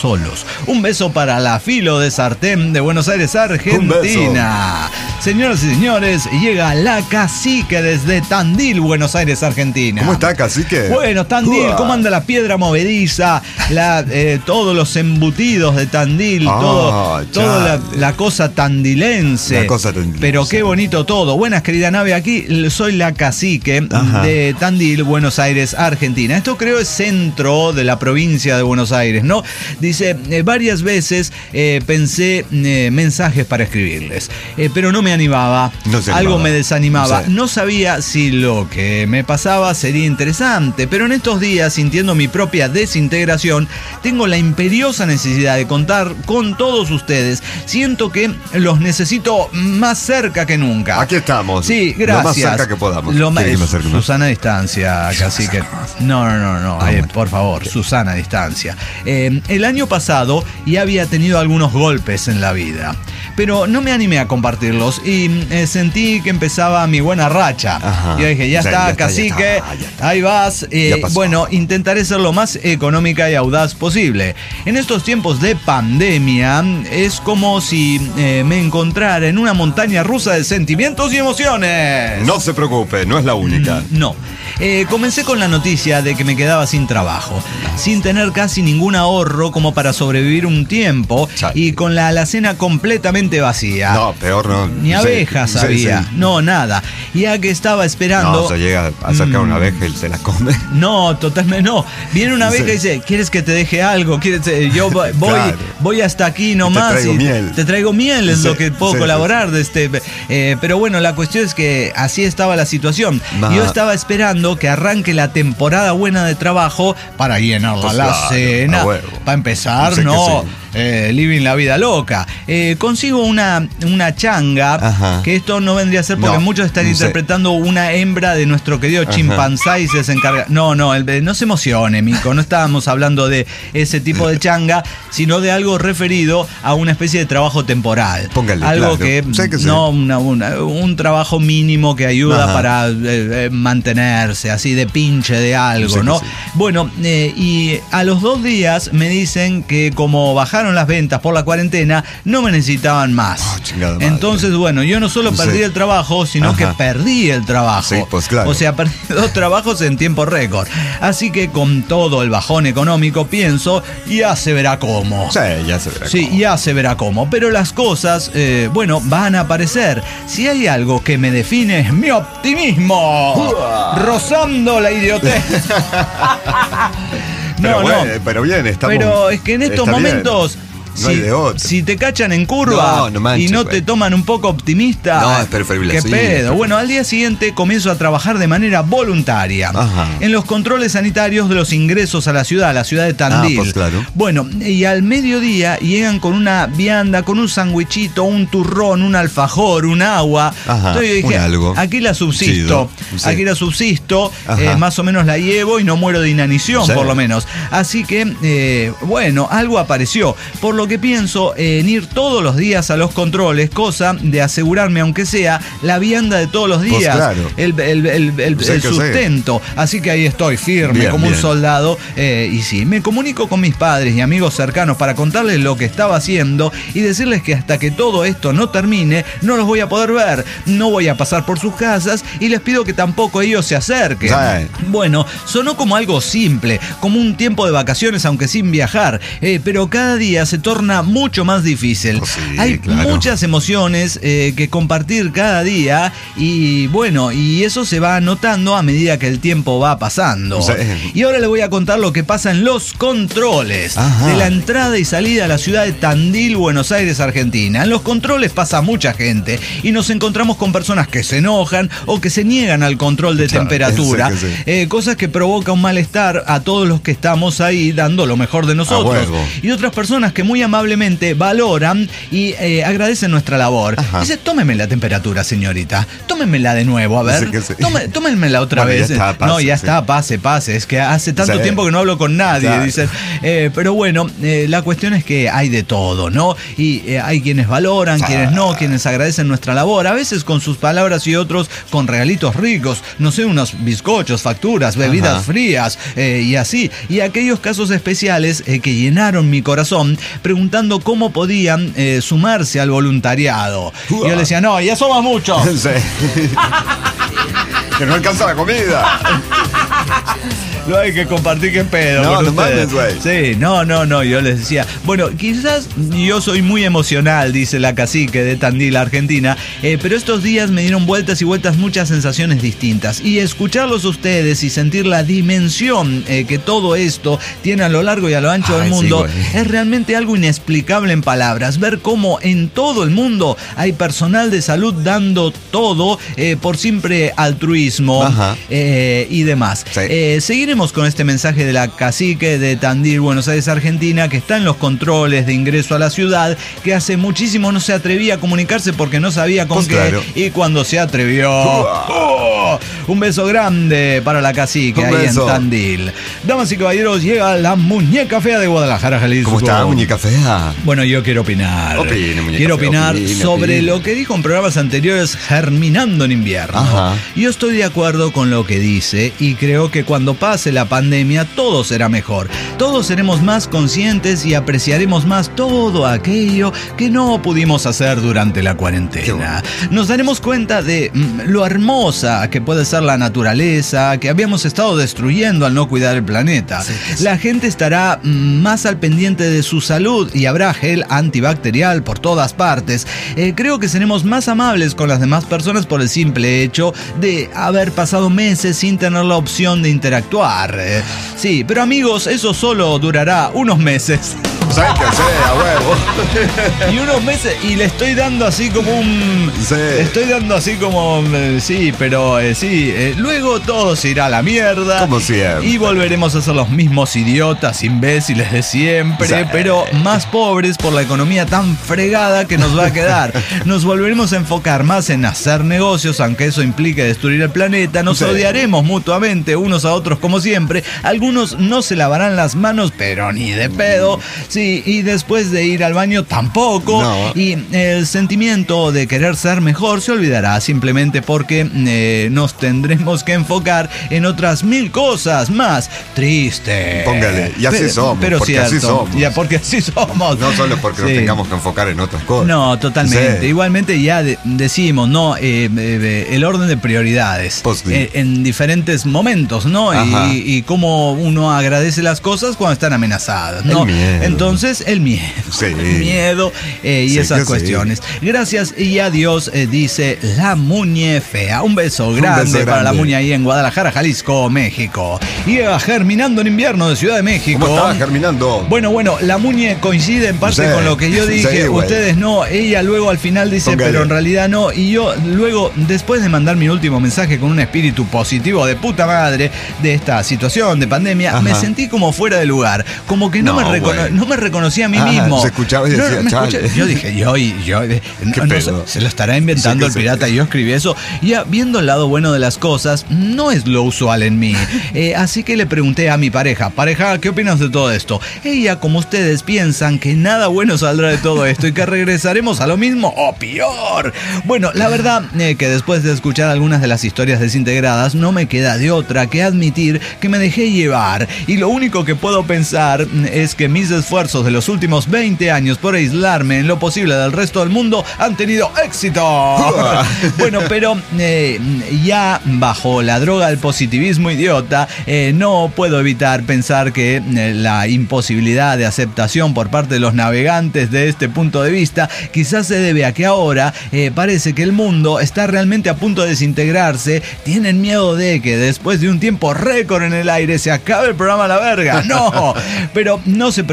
solos. Un beso para la Filo de Sartén de Buenos Aires, Argentina. Señoras y señores, llega la Cacique desde Tandil, Buenos Aires, Argentina. ¿Cómo está, Cacique? Bueno, Tandil, Uah. ¿Cómo anda la piedra movediza? La, eh, todos los embutidos de Tandil, oh, todo, toda la, la cosa tandilense. La cosa tandilense. Pero qué bonito todo. Buenas, querida nave, aquí soy la Cacique Ajá. de Tandil, Buenos Aires, Argentina. Esto creo es centro de la provincia de Buenos Aires, ¿no? Dice, eh, varias veces eh, pensé eh, mensajes para escribirles, eh, pero no me animaba. No se Algo animaba. me desanimaba. Sí. No sabía si lo que me pasaba sería interesante, pero en estos días, sintiendo mi propia desintegración, tengo la imperiosa necesidad de contar con todos ustedes. Siento que los necesito más cerca que nunca. Aquí estamos. Sí, gracias. Lo más cerca que podamos. Lo más, Susana a distancia, Cacique. No, no, no, no. Eh, por favor, Susana a distancia. Eh, el año pasado ya había tenido algunos golpes en la vida, pero no me animé a compartirlos y eh, sentí que empezaba mi buena racha. Ajá. Y dije, ya, o sea, está, ya está, Cacique, ya está, ya está. Ahí vas. Eh, bueno, intentaré ser lo más económica y audaz posible. En estos tiempos de pandemia, es como si eh, me encontrara en una montaña rusa de sentimientos y emociones. No se preocupe, no es la única. Mm, no. Eh, comencé con la noticia de que me quedaba sin trabajo, sin tener casi ningún ahorro como para sobrevivir un tiempo y con la alacena completamente vacía. No, peor no. Ni abejas sí, había, sí, sí. no, nada. Ya que estaba esperando... No, se llega a acercar una abeja y se la come. No, totalmente no. Viene una abeja sí. y dice, ¿quieres que te deje algo? ¿Quieres? Yo voy, claro. voy hasta aquí nomás. Te traigo y miel. Te traigo miel, es sí, lo que puedo sí, colaborar. Sí, sí. De este, eh, pero bueno, la cuestión es que así estaba la situación. Ma... Yo estaba esperando que arranque la temporada buena de trabajo para llenar la pues alacena. Claro, para empezar, no. no Eh, living la vida loca. Eh, consigo una, una changa, Ajá. que esto no vendría a ser porque no, muchos están no interpretando sé. una hembra de nuestro querido chimpancé y se encarga. No, no, el, no se emocione, Mico. No estábamos hablando de ese tipo de changa, sino de algo referido a una especie de trabajo temporal. Póngale, algo claro. que, que no, una, una, un trabajo mínimo que ayuda Ajá. para eh, mantenerse, así de pinche de algo, sé ¿no? Sí. Bueno, eh, y a los dos días me dicen que como bajaron las ventas por la cuarentena, no me necesitaban más. Oh, Entonces, bueno, yo no solo perdí sí. el trabajo, sino Ajá. que perdí el trabajo. Sí, pues claro. O sea, perdí dos trabajos en tiempo récord. Así que con todo el bajón económico, pienso, ya se verá cómo. Sí, ya se verá Sí, cómo. ya se verá cómo. Pero las cosas, eh, bueno, van a aparecer. Si hay algo que me define, es mi optimismo. Uh. Rozando la idiotez. Pero, no, bueno, no. pero bien, estamos. Pero es que en estos momentos. Bien. No si, si te cachan en curva no, no manches, y no wey. te toman un poco optimista, no, es preferible ¿qué así, pedo? preferible. Bueno, al día siguiente comienzo a trabajar de manera voluntaria Ajá. en los controles sanitarios de los ingresos a la ciudad, a la ciudad de Tandil. Ah, pues claro. Bueno, y al mediodía llegan con una vianda, con un sandwichito, un turrón, un alfajor, un agua. Ajá, Entonces yo dije, un algo. aquí la subsisto, sí. aquí la subsisto, eh, más o menos la llevo y no muero de inanición, sí. por lo menos. Así que, eh, bueno, algo apareció. Por lo que pienso... Eh, en ir todos los días a los controles, cosa de asegurarme, aunque sea, la vianda de todos los días, pues claro. el, el, el, el, el sustento. Sé. Así que ahí estoy, firme, bien, como bien. un soldado. Eh, y sí, me comunico con mis padres y amigos cercanos para contarles lo que estaba haciendo y decirles que hasta que todo esto no termine, no los voy a poder ver, no voy a pasar por sus casas y les pido que tampoco ellos se acerquen. Sí. Bueno, sonó como algo simple, como un tiempo de vacaciones, aunque sin viajar, eh, pero cada día se torna mucho más difícil. Oh, sí, hay claro. muchas emociones eh, que compartir cada día y bueno, y eso se va notando a medida que el tiempo va pasando. Sí. Y ahora le voy a contar lo que pasa en los controles Ajá. de la entrada y salida a la ciudad de Tandil, Buenos Aires, Argentina. En los controles pasa mucha gente y nos encontramos con personas que se enojan o que se niegan al control de claro, temperatura, sí. eh, cosas que provocan un malestar a todos los que estamos ahí dando lo mejor de nosotros. Y otras personas que muy muy amablemente valoran y eh, agradecen nuestra labor. Ajá. Dice, tómeme la temperatura, señorita, tómemela de nuevo, a ver, sí, sí. Tome, tómenmela otra bueno, vez. Ya está, pase, no, ya sí. está, pase, pase, es que hace tanto sí. tiempo que no hablo con nadie, claro. dicen. Eh, pero bueno, eh, la cuestión es que hay de todo, ¿no? Y eh, hay quienes valoran, ah. quienes no, quienes agradecen nuestra labor, a veces con sus palabras y otros con regalitos ricos, no sé, unos bizcochos, facturas, bebidas Ajá. frías eh, y así. Y aquellos casos especiales eh, que llenaron mi corazón preguntando cómo podían eh, sumarse al voluntariado. Uh-huh. Y yo le decía, no, ya somos muchos. Sí. Que no alcanza la comida. No hay que compartir que pedo. No, no mames, güey. Sí, no, no, no. Yo les decía, bueno, quizás yo soy muy emocional, dice la cacique de Tandil, Argentina, eh, pero estos días me dieron vueltas y vueltas muchas sensaciones distintas. Y escucharlos a ustedes y sentir la dimensión eh, que todo esto tiene a lo largo y a lo ancho Ay, del mundo sí, es realmente algo inexplicable en palabras. Ver cómo en todo el mundo hay personal de salud dando todo eh, por simple altruismo eh, y demás. Sí. Eh, seguiremos con este mensaje de la cacique de Tandil, Buenos Aires, Argentina, que está en los controles de ingreso a la ciudad, que hace muchísimo no se atrevía a comunicarse porque no sabía con pues qué, claro. y cuando se atrevió, ¡oh! Un beso grande para la cacique ahí en Tandil. Damas y caballeros, llega la muñeca fea de Guadalajara, Jalisco. ¿Cómo está, muñeca fea? Bueno, yo quiero opinar. Opine, muñeca quiero fea, opinar opine, sobre opine. lo que dijo en programas anteriores, Germinando en Invierno. Ajá. Yo estoy de acuerdo con lo que dice y creo que cuando pase la pandemia todo será mejor. Todos seremos más conscientes y apreciaremos más todo aquello que no pudimos hacer durante la cuarentena. Nos daremos cuenta de mm, lo hermosa que puede ser la naturaleza, que habíamos estado destruyendo al no cuidar el planeta. Sí, sí. La gente estará mm, más al pendiente de su salud y habrá gel antibacterial por todas partes. Eh, creo que seremos más amables con las demás personas por el simple hecho de haber pasado meses sin tener la opción de interactuar. Eh, sí, pero amigos, eso solo durará unos meses. ¿Sabes qué hacer, a huevo? Y unos meses, y le estoy dando así como un... Sí. Le estoy dando así como... Eh, sí, pero eh, sí. Eh, luego todo se irá a la mierda. Como siempre. Y volveremos a ser los mismos idiotas, imbéciles de siempre, sí. pero más pobres por la economía tan fregada que nos va a quedar. Nos volveremos a enfocar más en hacer negocios, aunque eso implique destruir el planeta. Nos sí. odiaremos mutuamente unos a otros como siempre. Algunos no se lavarán las manos, pero ni de pedo. Sí, y después de ir al baño tampoco. No. Y el sentimiento de querer ser mejor se olvidará simplemente porque eh, nos tendremos que enfocar en otras mil cosas más. Triste. Póngale, y así pero, somos. Pero porque cierto, así somos. Ya, porque así somos. No solo porque sí. nos tengamos que enfocar en otras cosas. No, totalmente. Sí. Igualmente ya de, decimos, ¿no? Eh, eh, el orden de prioridades pues, sí. eh, en diferentes momentos, ¿no? Y, y cómo uno agradece las cosas cuando están amenazadas, ¿no? El miedo. Entonces, el miedo. Sí. El miedo eh, y sí, esas cuestiones. Sí. Gracias y adiós, eh, dice la muñe fea. Un beso grande, Un beso grande para la muñe ahí en Guadalajara, Jalisco, México. Y a Germinando en Invierno de Ciudad de México. ¿Cómo está Germinando? Bueno, bueno, la muñe coincide en parte sí. con lo que yo dije. Sí, ustedes no. Ella luego al final dice, Póngale. pero en realidad no. Y yo luego, después de mandar mi último mensaje con un espíritu positivo de puta madre de esta situación de pandemia, Ajá. me sentí como fuera de lugar. Como que no, no, me, recono- no me reconocía a mí ah, mismo. Se escuchaba y decía, no, escucha, yo dije, yo, yo, yo no, no se, se lo estará inventando sí, el pirata sí. y yo escribí eso. Y ya, viendo el lado bueno de las cosas, no es lo usual en mí. Eh, así que le pregunté a mi pareja, pareja, ¿qué opinas de todo esto? Ella, como ustedes, piensan que nada bueno saldrá de todo esto y que regresaremos a lo mismo o peor. Bueno, la verdad eh, que después de escuchar algunas de las historias desintegradas, no me queda de otra que admitir que me dejé llevar. Y lo único que puedo pensar es que mis esfuerzos de los últimos veinte años por aislarme en lo posible del resto del mundo han tenido éxito. Bueno, pero eh, ya bajo la droga del positivismo idiota, eh, no puedo evitar pensar que eh, la imposibilidad de aceptación por parte de los navegantes de este punto de vista quizás se debe a que ahora eh, parece que el mundo está realmente a punto de desintegrarse. Tienen miedo de que después de un tiempo récord en el aire se acabe el programa a la verga. No, pero no se preocupen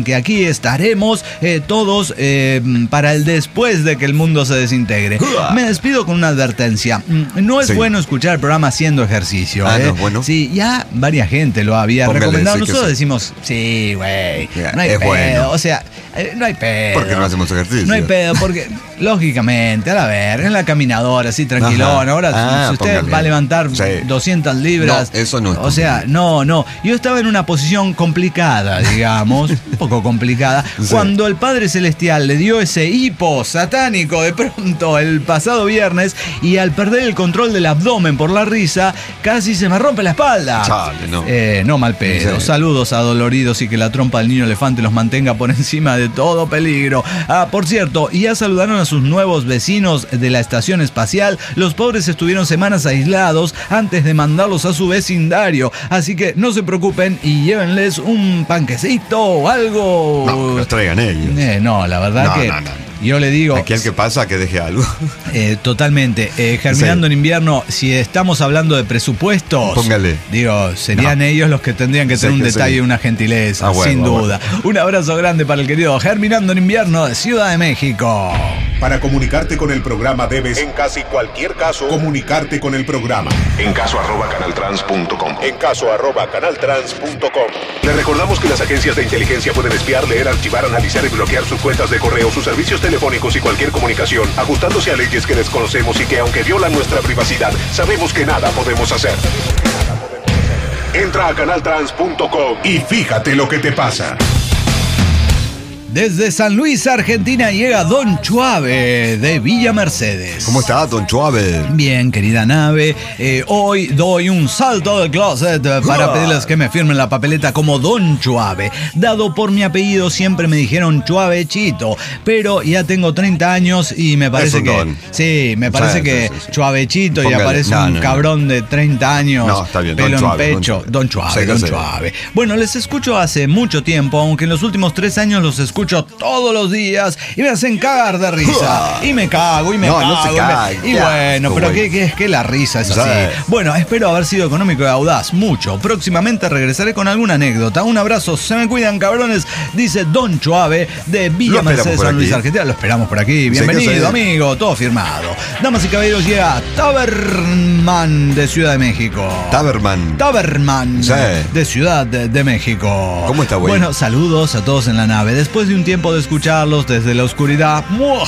que aquí estaremos eh, todos eh, para el después de que el mundo se desintegre. Me despido con una advertencia. No es sí. bueno escuchar el programa haciendo ejercicio. Ah, ¿eh? No, bueno. Sí, ya varias gente lo había Póngale, recomendado. Sí, Nosotros sí. decimos, sí, güey, no hay es pedo. Bueno. O sea, eh, no hay pedo. ¿Por qué no hacemos ejercicio? No hay pedo, porque lógicamente, a la ver, en la caminadora, así tranquilón. Ahora, ah, si usted póngale. va a levantar sí. doscientas libras. No, eso no es. O sea, no, no. Yo estaba en una posición complicada, digamos, un poco complicada, sí. cuando el Padre Celestial le dio ese hipo satánico de pronto el pasado viernes y al perder el control del abdomen por la risa, casi se me rompe la espalda. Chale, no. Eh, no mal pedo. Sí. Saludos adoloridos y que la trompa del niño elefante los mantenga por encima de todo peligro. Ah, por cierto, ya saludaron a sus nuevos vecinos de la estación espacial. Los pobres estuvieron semanas aislados antes de mandarlos a su vecindario. Así que no se preocupen y llévenles un panquecito o algo. No, que los traigan ellos. Eh, no, la verdad no, que... No, no. Yo le digo... Aquí al que pasa que deje algo. Eh, totalmente. Eh, germinando sí. en invierno, si estamos hablando de presupuestos... Póngale. Digo, serían no. ellos los que tendrían que tener sí, un detalle y sí. una gentileza, ah, bueno, sin duda. Bueno. Un abrazo grande para el querido Germinando en invierno de Ciudad de México. Para comunicarte con el programa debes, en casi cualquier caso, comunicarte con el programa. En caso arroba canaltrans punto com. En caso arroba canaltrans punto com. Le recordamos que las agencias de inteligencia pueden espiar, leer, archivar, analizar y bloquear sus cuentas de correo, sus servicios telefónicos y cualquier comunicación, ajustándose a leyes que desconocemos y que, aunque violan nuestra privacidad, sabemos que nada podemos hacer. Entra a canaltrans punto com y fíjate lo que te pasa. Desde San Luis, Argentina, llega Don Chuave de Villa Mercedes. ¿Cómo está, Don Chuave? Bien, querida nave. Eh, hoy doy un salto del closet para pedirles que me firmen la papeleta como Don Chuave. Dado por mi apellido, siempre me dijeron Chuavechito, pero ya tengo treinta años y me parece que... Don. Sí, me parece sí, que sí, sí, sí. Chuavechito Póngale. y aparece no, un no, cabrón no. de treinta años, no, está bien. pelo Don en Chuave, pecho. Don Chuave, sí, Don sí. Chuave. Bueno, les escucho hace mucho tiempo, aunque en los últimos tres años los escucho escucho todos los días y me hacen cagar de risa. Y me cago, y me no, cago. No se caga, y, me... y bueno, pero ¿qué, qué es que la risa es así? ¿Sabes? Bueno, espero haber sido económico y audaz, mucho. Próximamente regresaré con alguna anécdota. Un abrazo, se me cuidan, cabrones, dice Don Chuave de Villa Mercedes, San Luis, Argentina. Lo esperamos por aquí. Bienvenido, amigo, todo firmado. Damas y caballeros, llega Taberman de Ciudad de México. Taberman. Taberman sí. de Ciudad de, de México. ¿Cómo está, güey? Bueno, saludos a todos en la nave. Después de un tiempo de escucharlos desde la oscuridad,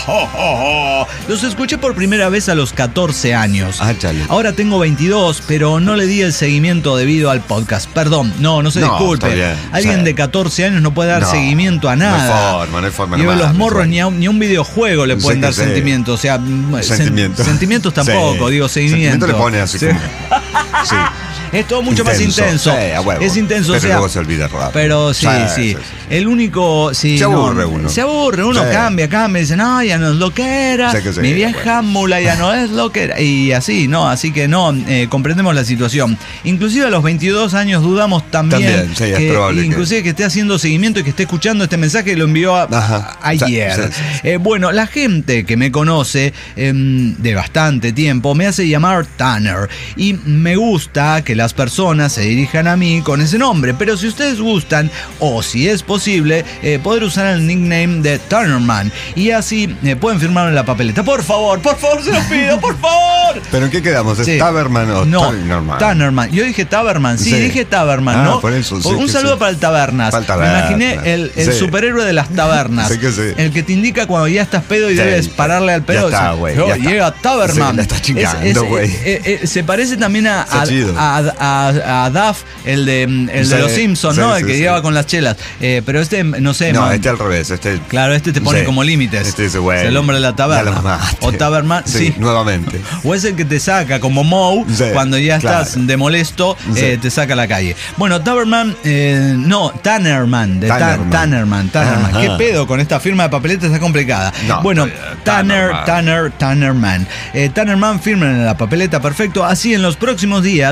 los escuché por primera vez a los catorce años. Ah, chale. Ahora tengo veintidós, pero no le di el seguimiento debido al podcast. Perdón, no, no se no, disculpe. Alguien sí. de catorce años no puede dar no, seguimiento a nada. No hay forma, no hay forma. Y no los más, morros ni a, un, ni a un videojuego le pueden dar sentimientos. O sea, sentimientos. Sen, sentimientos tampoco, sí. digo, seguimiento. Sentimiento le pone así sí. como... Sí. Es todo mucho intenso, más intenso. Sí, a huevo. Es intenso, pero o sea, luego se olvida rápido. Pero sí, sí. sí. sí, sí. El único. Sí, se aburre no, uno. Se aburre, uno sí. cambia, cambia. Dice, no, ya no es lo que era. Sí que sí, mi vieja bueno. mula ya no es lo que era. Y así, ¿no? Así que no, eh, comprendemos la situación. Inclusive a los veintidós años dudamos también. También, sí, que, es probable. Inclusive que... que esté haciendo seguimiento y que esté escuchando este mensaje que lo envió a, a, ayer. Sí, sí, sí. Eh, bueno, la gente que me conoce eh, de bastante tiempo me hace llamar Tanner. Y me gusta que las personas se dirijan a mí con ese nombre, pero si ustedes gustan o si es posible eh, poder usar el nickname de Tannerman y así eh, pueden firmar en la papeleta, por favor, por favor, se los pido, por favor. ¿Pero en qué quedamos? ¿Es sí. Taberman o no, Tannerman? Tannerman, yo dije Taberman, sí, sí. dije Taberman, ah, ¿no? Por eso, sí, un saludo sí. para el Tabernas. Para el taberna. Me imaginé el, el sí. superhéroe de las tabernas, sí que sí. el que te indica cuando ya estás pedo y sí. debes pararle al pedo. Ya está, güey. Oh, llega Taberman. Sí, la está chingando, güey. Eh, eh, se parece también a, a, a, a, a Duff, el de, el sí, de los Simpsons, sí, ¿no? Sí, el que sí. llegaba con las chelas. Eh, pero este, no sé. No, man, este al revés. Este, claro, este te pone sí. como límites. Este dice, güey. Es el hombre de la taberna. O Taberman, sí, sí. Nuevamente. O es el que te saca como Moe sí, cuando ya claro. estás de molesto, sí. eh, te saca a la calle. Bueno, Taberman, eh, no, Tannerman. De Tannerman. Ta Tannerman, Tannerman. ¿Qué pedo con esta firma de papeleta? Está complicada. No, bueno, no, Tanner, Tanner, Tannerman. Eh, Tannerman, firmen en la papeleta, perfecto. Así en los próximos días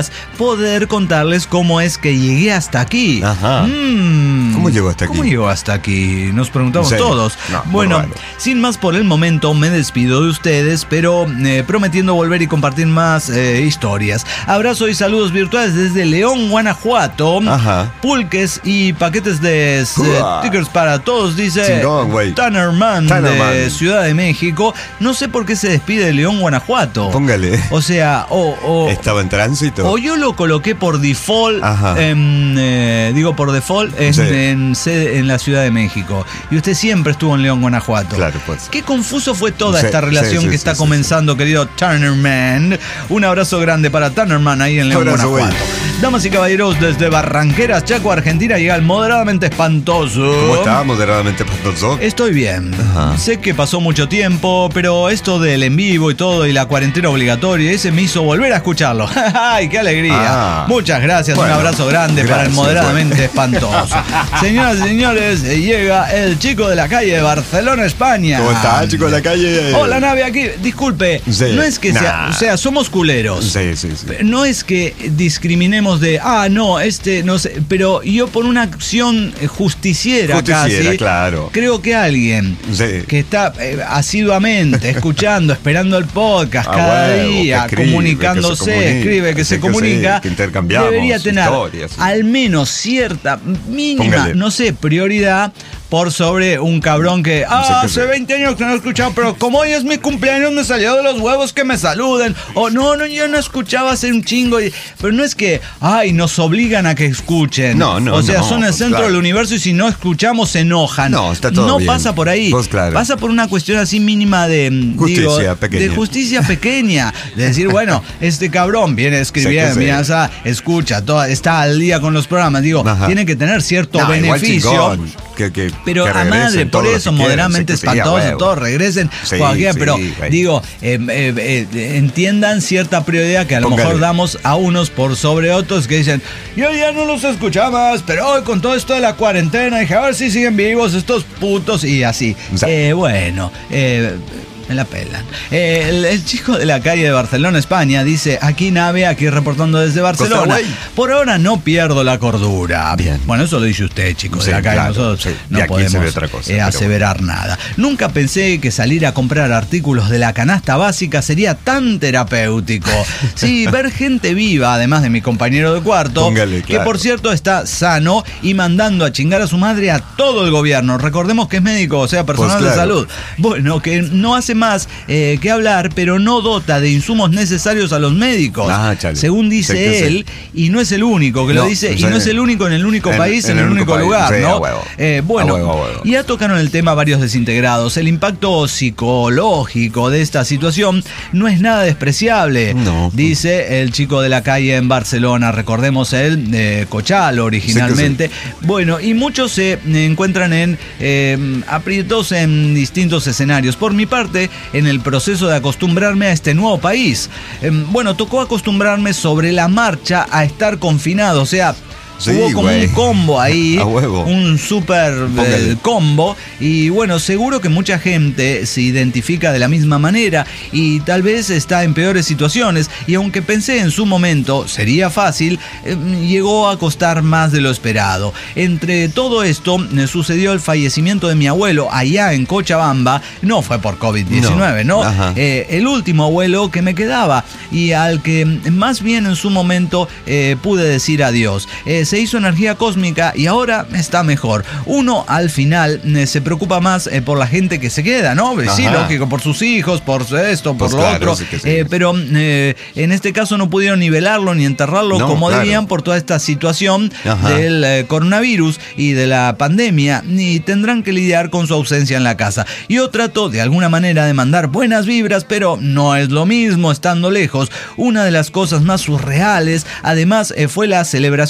poder contarles cómo es que llegué hasta aquí. Ajá. Mm, ¿Cómo llegó hasta aquí? ¿Cómo llegó hasta aquí? Nos preguntamos todos. No, bueno, sin más por el momento, me despido de ustedes, pero eh, prometiendo volver y compartir más eh, historias. Abrazo y saludos virtuales desde León, Guanajuato. Ajá. Pulques y paquetes de eh, stickers para todos, dice Tannerman de Ciudad de México. No sé por qué se despide de León, Guanajuato. Póngale. O sea, o, o estaba en tránsito. O yo lo coloqué por default, en, eh, digo por default, en, sí. en, en, en la Ciudad de México. Y usted siempre estuvo en León, Guanajuato. Claro, pues. Qué confuso fue toda sí, esta relación sí, sí, que sí, está sí, comenzando, sí. querido Tannerman. Un abrazo grande para Tannerman ahí en León, abrazo, Guanajuato. Güey. Damas y caballeros, desde Barranqueras, Chaco, Argentina, llega el moderadamente espantoso. ¿Cómo está moderadamente espantoso? Estoy bien. Ajá. Sé que pasó mucho tiempo, pero esto del en vivo y todo y la cuarentena obligatoria, ese me hizo volver a escucharlo. ¡Ay, qué alegría! Ah. Muchas gracias, bueno, un abrazo grande gracias, para el moderadamente bueno. espantoso. Señoras y señores, llega el chico de la calle de Barcelona, España. ¿Cómo está, chico de la calle? Hola, nave aquí. Disculpe, sí. no es que nah. sea, o sea, somos culeros. Sí, sí, sí. No es que discriminemos de, ah, no, este, no sé, pero yo por una acción justiciera, justiciera casi, claro. creo que alguien sí. que está eh, asiduamente escuchando, esperando el podcast ah, cada huevo, día, escribe, comunicándose, que comunica, escribe, que se que comunica, que intercambiamos debería tener historias, sí. al menos cierta mínima, Póngale. no sé, prioridad por sobre un cabrón que ah, hace veinte años que no he escuchado, pero como hoy es mi cumpleaños me salió de los huevos que me saluden. O no, no, yo no escuchaba hace un chingo. Y, pero no es que, ay, nos obligan a que escuchen. No, no, O sea, no, son el centro claro. del universo y si no escuchamos se enojan. No, está todo No bien. pasa por ahí. Pues claro. Pasa por una cuestión así mínima de justicia digo, pequeña. De justicia pequeña. De decir, bueno, este cabrón viene escribiendo, sí, mira, sí. o sea, escucha, toda, está al día con los programas. Digo, Ajá. tiene que tener cierto no, beneficio. Que, que, pero que a madre, por eso, moderadamente espantoso, todos regresen, sí, cualquiera, sí, pero güey. digo, eh, eh, eh, entiendan cierta prioridad que a lo Póngale. mejor damos a unos por sobre otros que dicen, yo ya no los escuchaba más, pero hoy con todo esto de la cuarentena, dije, a ver si siguen vivos estos putos y así. O sea, eh, bueno, eh... me la pelan. Eh, el, el chico de la calle de Barcelona, España, dice, aquí nave, aquí reportando desde Barcelona. Por ahora no pierdo la cordura. Bien. Bueno, eso lo dice usted, chico sí, de la calle. Claro, Nosotros sí. no podemos otra cosa, eh, aseverar bueno. nada. Nunca pensé que salir a comprar artículos de la canasta básica sería tan terapéutico. Sí, ver gente viva, además de mi compañero de cuarto, Póngale, claro. que por cierto está sano y mandando a chingar a su madre a todo el gobierno. Recordemos que es médico, o sea, personal pues claro. de salud. Bueno, que no hace más eh, que hablar, pero no dota de insumos necesarios a los médicos, ah, según dice sí, él, sí. y no es el único que no, lo dice, y no es el único en el único en, país, en, en el, el único, único lugar, sí, ¿no? Eh, bueno, a huevo, a huevo. Ya tocaron el tema varios desintegrados. El impacto psicológico de esta situación no es nada despreciable, no. dice el chico de la calle en Barcelona, recordemos él, eh, Cochalo originalmente. Sí sí. Bueno, y muchos se encuentran en eh, aprietos en distintos escenarios. Por mi parte, en el proceso de acostumbrarme a este nuevo país. Eh, bueno, tocó acostumbrarme sobre la marcha a estar confinado, o sea, Sí, hubo como güey. un combo ahí, a huevo. un super eh, combo, y bueno, seguro que mucha gente se identifica de la misma manera y tal vez está en peores situaciones, y aunque pensé en su momento sería fácil, eh, llegó a costar más de lo esperado. Entre todo esto eh, sucedió el fallecimiento de mi abuelo allá en Cochabamba, no fue por COVID diecinueve, ¿no? ¿no? Eh, el último abuelo que me quedaba y al que más bien en su momento eh, pude decir adiós. Eh, se hizo energía cósmica y ahora está mejor. Uno al final eh, se preocupa más eh, por la gente que se queda, ¿no? Ajá. Sí, lógico, por sus hijos, por esto, por pues lo claro, otro. Sí sí, eh, pero eh, en este caso no pudieron ni velarlo ni enterrarlo no, como claro. debían por toda esta situación Ajá. del eh, coronavirus y de la pandemia, y tendrán que lidiar con su ausencia en la casa. Yo trato de alguna manera de mandar buenas vibras, pero no es lo mismo estando lejos. Una de las cosas más surreales, además, eh, fue la celebración de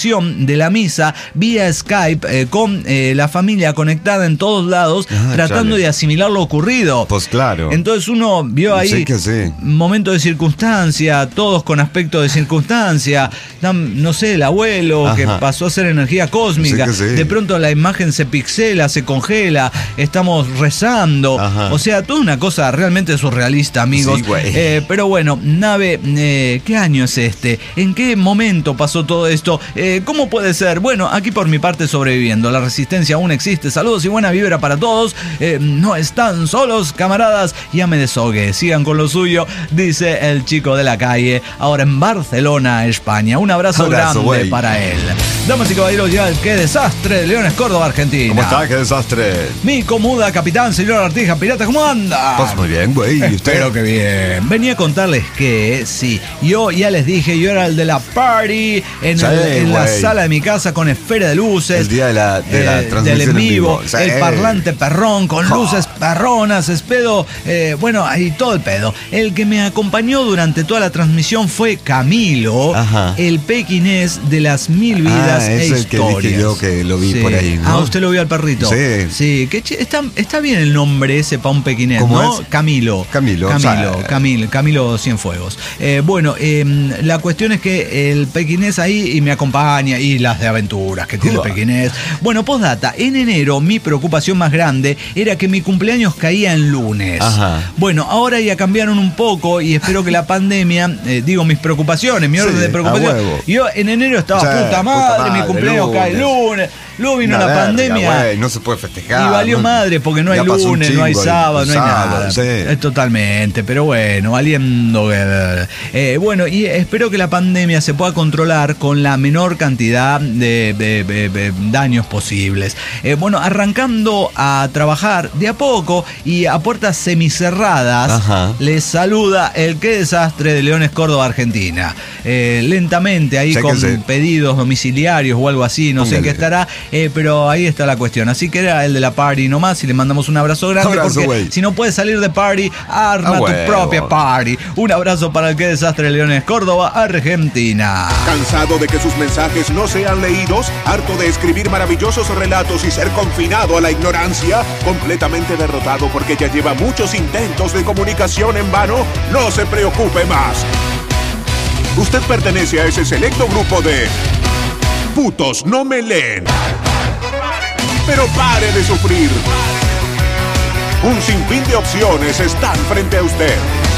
de la misa vía Skype eh, con eh, la familia conectada en todos lados, ah, tratando chale. de asimilar lo ocurrido. Pues claro. Entonces uno vio ahí sí que sí. momento de circunstancia, todos con aspecto de circunstancia, no sé, el abuelo Ajá. que pasó a ser energía cósmica, sí sí. de pronto la imagen se pixela, se congela, estamos rezando, Ajá. o sea, toda una cosa realmente surrealista, amigos. Sí, eh, pero bueno, Nave, eh, ¿qué año es este? ¿En qué momento pasó todo esto? Eh, ¿Cómo puede ser? Bueno, aquí por mi parte sobreviviendo, la resistencia aún existe, saludos y buena vibra para todos, eh, no están solos, camaradas, ya me deshogué, sigan con lo suyo, dice el chico de la calle, ahora en Barcelona, España. Un abrazo, abrazo grande wey. para él. Damas y caballeros, ya el Qué Desastre de Leones, Córdoba, Argentina. ¿Cómo está? ¿Qué desastre? Mi comuda capitán, señor Artija Pirata, ¿cómo anda? Pues muy bien, güey. ¿Y usted? Espero que bien. Venía a contarles que, sí, yo ya les dije, yo era el de la party en, sí, el, en la sala de mi casa con esfera de luces. El día de la, de la eh, transmisión del en vivo. En vivo. Sí. El parlante perrón con oh. luces perronas, espedo, eh, bueno, ahí todo el pedo. El que me acompañó durante toda la transmisión fue Camilo, Ajá. el pequinés de las mil vidas ah, es e el historias. Que dije yo que lo vi sí. por ahí, ¿no? Ah, usted lo vio al perrito. Sí. Sí, que ch- está, está bien el nombre ese para un pequinés, ¿Cómo ¿no? es? Camilo. Camilo. Camilo, O sea, Camilo, Camilo Cienfuegos. Eh, bueno, eh, la cuestión es que el pequinés ahí y me acompaña y las de aventuras que tiene el pequinés. Bueno, postdata, en enero mi preocupación más grande era que mi cumpleaños caía en lunes. Ajá. Bueno, ahora ya cambiaron un poco y espero que la pandemia, eh, digo mis preocupaciones, mi orden sí, de preocupación. Yo en enero estaba, o sea, puta, madre, puta madre, mi cumpleaños lunes. cae lunes. Luego vino Una la verga, pandemia. Wey, no se puede festejar. Y valió no, madre porque no hay lunes, no hay sábado, no hay sábado, nada. Sí. Es totalmente, pero bueno, valiendo. Eh, bueno, y espero que la pandemia se pueda controlar con la menor cantidad de, de, de, de daños posibles. Eh, bueno, arrancando a trabajar de a poco y a puertas semicerradas, Ajá. les saluda el Qué Desastre de Leones, Córdoba, Argentina. Eh, lentamente ahí sé con pedidos domiciliarios o algo así, no Póngale. sé en qué estará. Eh, pero ahí está la cuestión. Así que era el de la party nomás y le mandamos un abrazo grande. Abrazo, porque wey. si no puedes salir de party, arma ah, tu wey, propia wey. party. Un abrazo para el Qué Desastre Leones, Córdoba, Argentina. ¿Cansado de que sus mensajes no sean leídos? ¿Harto de escribir maravillosos relatos y ser confinado a la ignorancia? ¿Completamente derrotado porque ya lleva muchos intentos de comunicación en vano? No se preocupe más. Usted pertenece a ese selecto grupo de putos no me leen. Pero pare de sufrir. Un sinfín de opciones están frente a usted.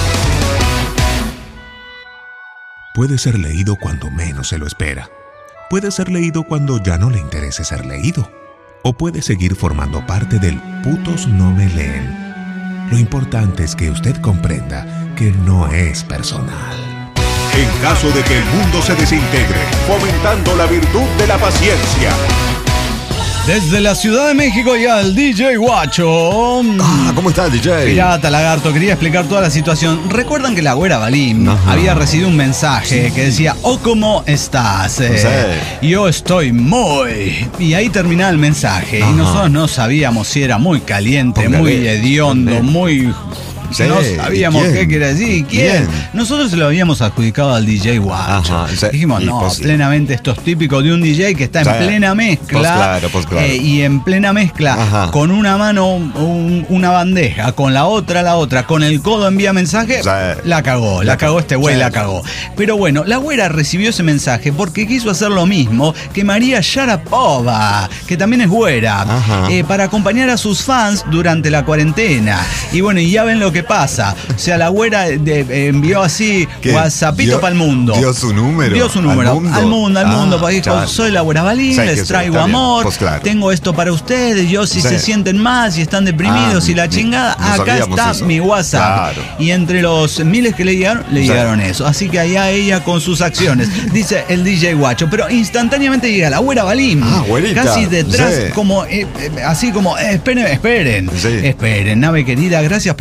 Puede ser leído cuando menos se lo espera. Puede ser leído cuando ya no le interese ser leído. O puede seguir formando parte del putos no me leen. Lo importante es que usted comprenda que no es personal. En caso de que el mundo se desintegre, fomentando la virtud de la paciencia. Desde la Ciudad de México ya el D J Guacho. Ah, ¿cómo está el D J? Pirata, lagarto, quería explicar toda la situación. Recuerdan que la güera Balim Ajá. había recibido un mensaje sí. que decía, oh, ¿cómo estás? Eh, sí. Yo estoy muy... Y ahí terminaba el mensaje. Ajá. Y nosotros no sabíamos si era muy caliente, Póngale. muy hediondo, Póngale. muy... Sí, no sabíamos qué quiere decir. ¿Quién? ¿Quién? Nosotros se lo habíamos adjudicado al D J Guacho. Ajá, o sea, dijimos, no, pues, plenamente esto es típico de un D J que está en o sea, plena mezcla. Pues claro, pues claro. Eh, y en plena mezcla, Ajá. con una mano un, una bandeja, con la otra la otra, con el codo envía mensaje, o sea, la cagó, la, la cagó este güey, o sea, la cagó. Pero bueno, la güera recibió ese mensaje porque quiso hacer lo mismo que María Sharapova, que también es güera, eh, para acompañar a sus fans durante la cuarentena. Y bueno, y ya ven lo que pasa. O sea, la güera de, eh, envió así WhatsAppito para el mundo. Dio su número. Dio su número. Al mundo, al mundo. Al mundo ah, dijo, claro. soy la güera Balim, sí, les traigo amor, pues claro. tengo esto para ustedes, yo si sí. se sienten más, si están deprimidos, ah, y la chingada, no acá está eso. mi WhatsApp. Claro. Y entre los miles que le llegaron, le sí. llegaron eso. Así que allá ella con sus acciones. Dice el D J Guacho. Pero instantáneamente llega la güera Balim. Ah, güerita. Casi detrás, sí. como, eh, eh, así como, eh, esperen, esperen. Sí. Esperen, nave querida, gracias por sus sabios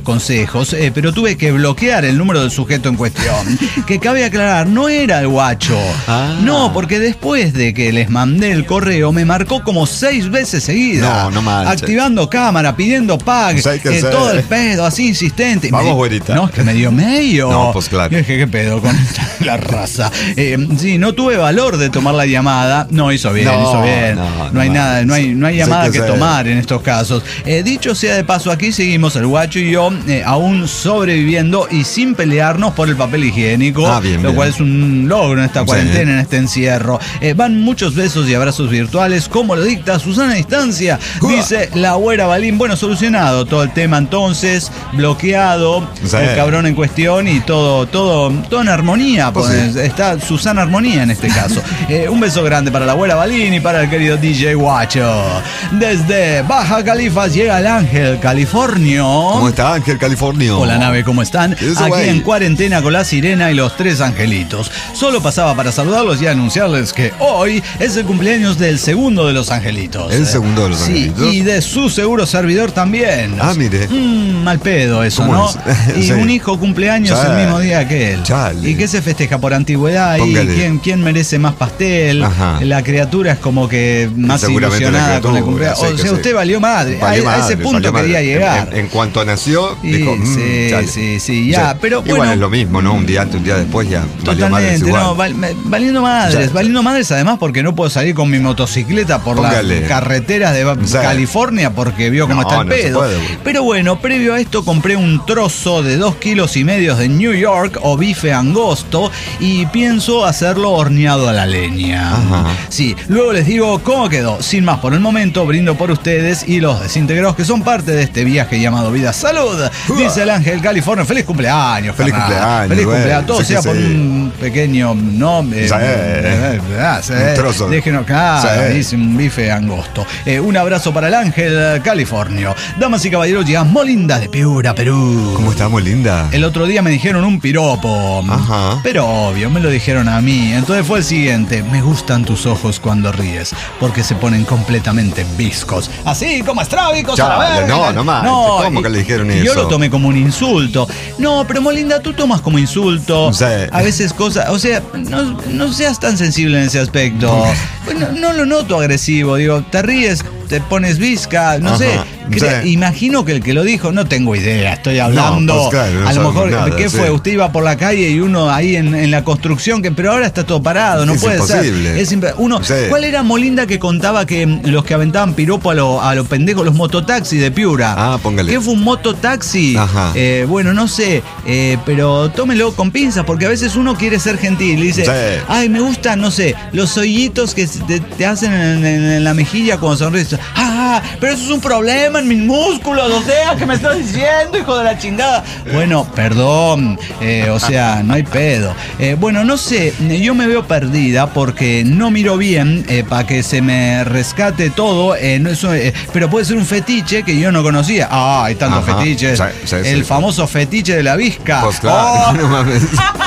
consejos, eh, pero tuve que bloquear el número del sujeto en cuestión. Que cabe aclarar, no era el guacho. Ah. No, porque después de que les mandé el correo, me marcó como seis veces seguida. No, no manches. Activando cámara, pidiendo pack, o sea, eh, todo el pedo, así insistente. Vamos, güerita. No, es que me dio medio. No, pues claro. Yo dije, ¿qué pedo con la raza? Eh, sí, no tuve valor de tomar la llamada. No, hizo bien, no, hizo bien. No, no, no hay nada, no hay, no hay llamada que, que tomar en estos casos. Eh, dicho sea de paso, aquí seguimos el guacho y yo eh, aún sobreviviendo y sin pelearnos por el papel higiénico, ah, bien, lo bien. cual es un logro en esta sí. cuarentena, en este encierro. Eh, van muchos besos y abrazos virtuales, como lo dicta Susana Distancia, uh. dice la güera Balín. Bueno, solucionado todo el tema entonces, bloqueado sí. el cabrón en cuestión y todo, todo, todo en armonía. Pues pues, sí. Está Susana Armonía en este caso. eh, un beso grande para la güera Balín y para el querido D J Guacho. Desde Baja Califas llega el Ángel Californio. ¿Cómo está Ángel Californio? Hola nave, ¿cómo están? Aquí way. en cuarentena con la sirena y los tres angelitos. Solo pasaba para saludarlos y anunciarles que hoy es el cumpleaños del segundo de los angelitos. El segundo de los sí, angelitos. Y de su seguro servidor también. Ah, mire. Mm, mal pedo eso, ¿no? Y sí. un hijo cumpleaños Chale. el mismo día que él. Chale. ¿Y qué se festeja por antigüedad? Póngale. ¿Y quién, quién merece más pastel? Ajá. La criatura es como que más ilusionada con el cumpleaños. O sea, usted valió madre. Valió a, madre, a ese punto quería madre. llegar. En, en, en cuanto nació, sí, dijo, mmm, sí, chale. sí, sí, ya. Sí. Pero igual bueno, es lo mismo, ¿no? Un día antes, un día después ya. Totalmente, no, val, valiendo madres, ya, valiendo ya. madres además porque no puedo salir con mi motocicleta por Póngale. las carreteras de o sea, California porque vio cómo no, está el no pedo. Puede, Pero bueno, previo a esto compré un trozo de dos kilos y medio de New York o bife angosto y pienso hacerlo horneado a la leña. Ajá. Sí, luego les digo cómo quedó. Sin más por el momento, brindo por ustedes y los desintegrados que son parte de este viaje llamado Vida Salud. Uh. Dice el Ángel California, feliz cumpleaños. Feliz Fernanda. cumpleaños. Feliz bueno, cumpleaños. Todo sea por sí. un pequeño, no, eh, sí. eh, eh, sí. un trozo. Déjenos acá, sí. dice un bife angosto. Eh, un abrazo para el Ángel California. Damas y caballeros, llegamos Molinda de Piura, Perú. ¿Cómo está Molinda? El otro día me dijeron un piropo. Ajá. Pero obvio, me lo dijeron a mí. Entonces fue el siguiente: me gustan tus ojos cuando ríes, porque se ponen completamente viscos. Así como estrábicos a la verga. No, no más. No, ¿cómo y, que le dijeron eso? Yo lo tomé como un insulto. No, pero Molinda, tú tomas como insulto. Sí. A veces cosas, o sea, no, no seas tan sensible en ese aspecto. No, no lo noto agresivo, digo, te ríes, te pones visca, no Ajá, sé. Crea, sí. Imagino que el que lo dijo, no tengo idea, estoy hablando. No, pues claro, no a lo mejor, nada, ¿qué sí. fue? Usted iba por la calle y uno ahí en, en la construcción, que pero ahora está todo parado, no es puede imposible. ser. Es imp uno, sí. ¿Cuál era Molinda que contaba que los que aventaban piropo a los a lo pendejos, los mototaxis de Piura? Ah, póngale. ¿Qué fue un mototaxi? Ajá. Eh, bueno, no sé, eh, pero tómelo con pinzas, porque a veces uno quiere ser gentil y dice, sí. ay, me gustan, no sé, los hoyitos que te, te hacen en, en, en la mejilla cuando sonríes. Ah, pero eso es un problema en mis músculos, o sea, ¿qué me estás diciendo, hijo de la chingada? Bueno, perdón, eh, o sea, no hay pedo. Eh, bueno, no sé, yo me veo perdida porque no miro bien eh, para que se me rescate todo, eh, no es, eh, pero puede ser un fetiche que yo no conocía. Ah, hay tantos Ajá. fetiches. Sí, sí, El sí. famoso fetiche de la visca. Pues claro, oh. no mames.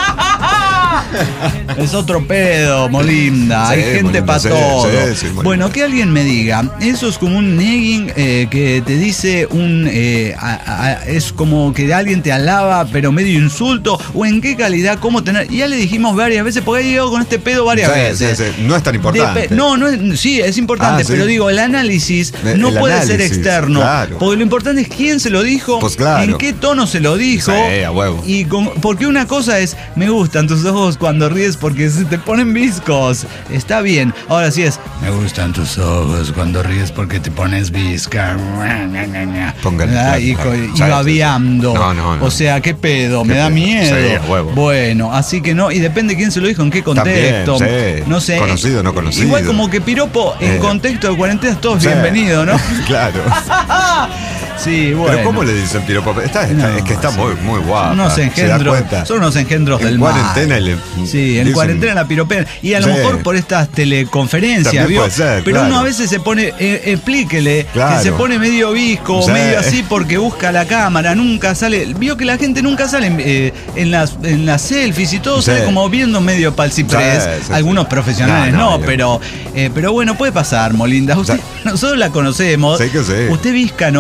Es otro pedo, Molinda. Sí, Hay gente para sí, todo. Sí, sí, bueno, que alguien me diga, eso es como un negging eh, que te dice un... Eh, a, a, es como que alguien te alaba, pero medio insulto. O en qué calidad, cómo tener... Ya le dijimos varias veces, porque he llegado con este pedo varias sí, veces. Sí, sí. No es tan importante. No, no es, sí, es importante, ah, ¿sí? Pero digo, el análisis el, no el puede análisis, ser externo. Claro. Porque lo importante es quién se lo dijo, pues claro. en qué tono se lo dijo. Sí, a huevo. Y con, porque una cosa es, me gustan tus ojos cuando ríes porque se te ponen viscos. Está bien. Ahora sí es, me gustan tus ojos cuando ríes porque te pones visca. Póngale. Ah, y, y babeando. No, no, no. O sea, ¿qué pedo? ¿Qué me da pedo? miedo. Sí, a huevo. Bueno, así que no. Y depende quién se lo dijo, en qué contexto. También, sí. No sé. Conocido o no conocido. Igual como que piropo en eh. contexto de cuarentena todos sí. bienvenido, ¿no? Claro. Sí, bueno. Pero ¿cómo le dicen piropo? Está, está, no, es que está sí. muy, muy guapa. Unos engendros, son unos engendros en del cuarentena mal. Le, sí, en cuarentena un... la piropea. Y a lo sí. mejor por estas teleconferencias, ¿vio? Puede ser, pero claro. uno a veces se pone, eh, explíquele, claro. que se pone medio visco, sí. medio así porque busca la cámara, nunca sale. Vio que la gente nunca sale eh, en las en las selfies y todo sí. sale como viendo medio palciprés. Sí, sí, Algunos sí. profesionales no, no, no pero, eh, pero bueno, puede pasar, Molinda. Usted, sí. Nosotros la conocemos. Sí que sí. Usted visca no es,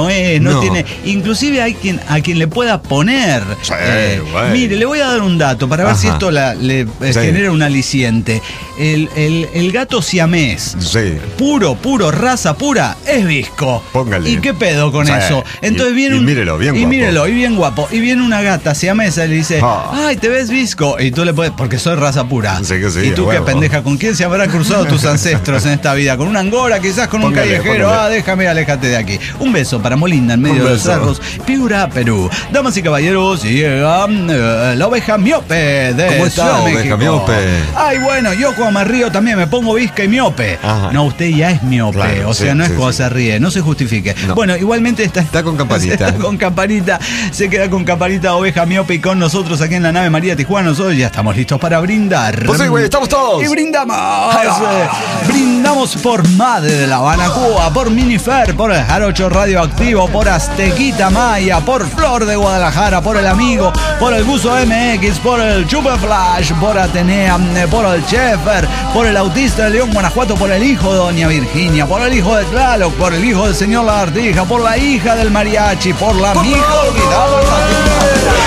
no, No. tiene. Inclusive hay quien a quien le pueda poner. Sí, eh, güey. mire, le voy a dar un dato para ver Ajá. si esto la- le eh, Sí. genera un aliciente. El, el- el gato siamés, Sí. puro, puro, raza pura, es visco. Póngale. ¿Y qué pedo con Sí. eso? Entonces Y- viene y un. mírelo, bien y guapo. mírelo, y bien guapo. Y viene una gata siamesa y le dice, Ah. ay, te ves visco. Y tú le puedes, porque soy raza pura. Sí que sí, y tú a qué huevo. pendeja, ¿con quién se habrán cruzado tus ancestros en esta vida? ¿Con una angora, quizás con Póngale, un callejero? póngale. Ah, déjame, aléjate de aquí. Un beso para Molinda en medio Un de los beso. cerros. Piura, Perú. Damas y caballeros, llega eh, la oveja miope de ¿Cómo está, Ciudad de oveja México. miope? Ay, bueno, yo cuando me río también me pongo visca y miope. Ajá. No, usted ya es miope. Claro, o sea, sí, no es sí, cuando sí. se ríe, no se justifique. No. Bueno, igualmente está, Está con campanita. Está con campanita. Se queda con campanita oveja miope y con nosotros aquí en la nave María Tijuana. Nosotros ya estamos listos para brindar. Pues sí, güey, estamos todos. Y brindamos. Eh, brindamos por Madre de La Habana, Cuba, por Minifer, por el Jarocho Radioactivo, por Aztequita Maya, por Flor de Guadalajara, por el Amigo, por el Buzo M X, por el Chupa Flash, por Atenea, eh, por el Chefer, por el Autista de León, Guanajuato, por el hijo de Doña Virginia, por el hijo de Tlaloc, por el hijo del señor Lagartija, por la hija del mariachi, por la amiga olvidada.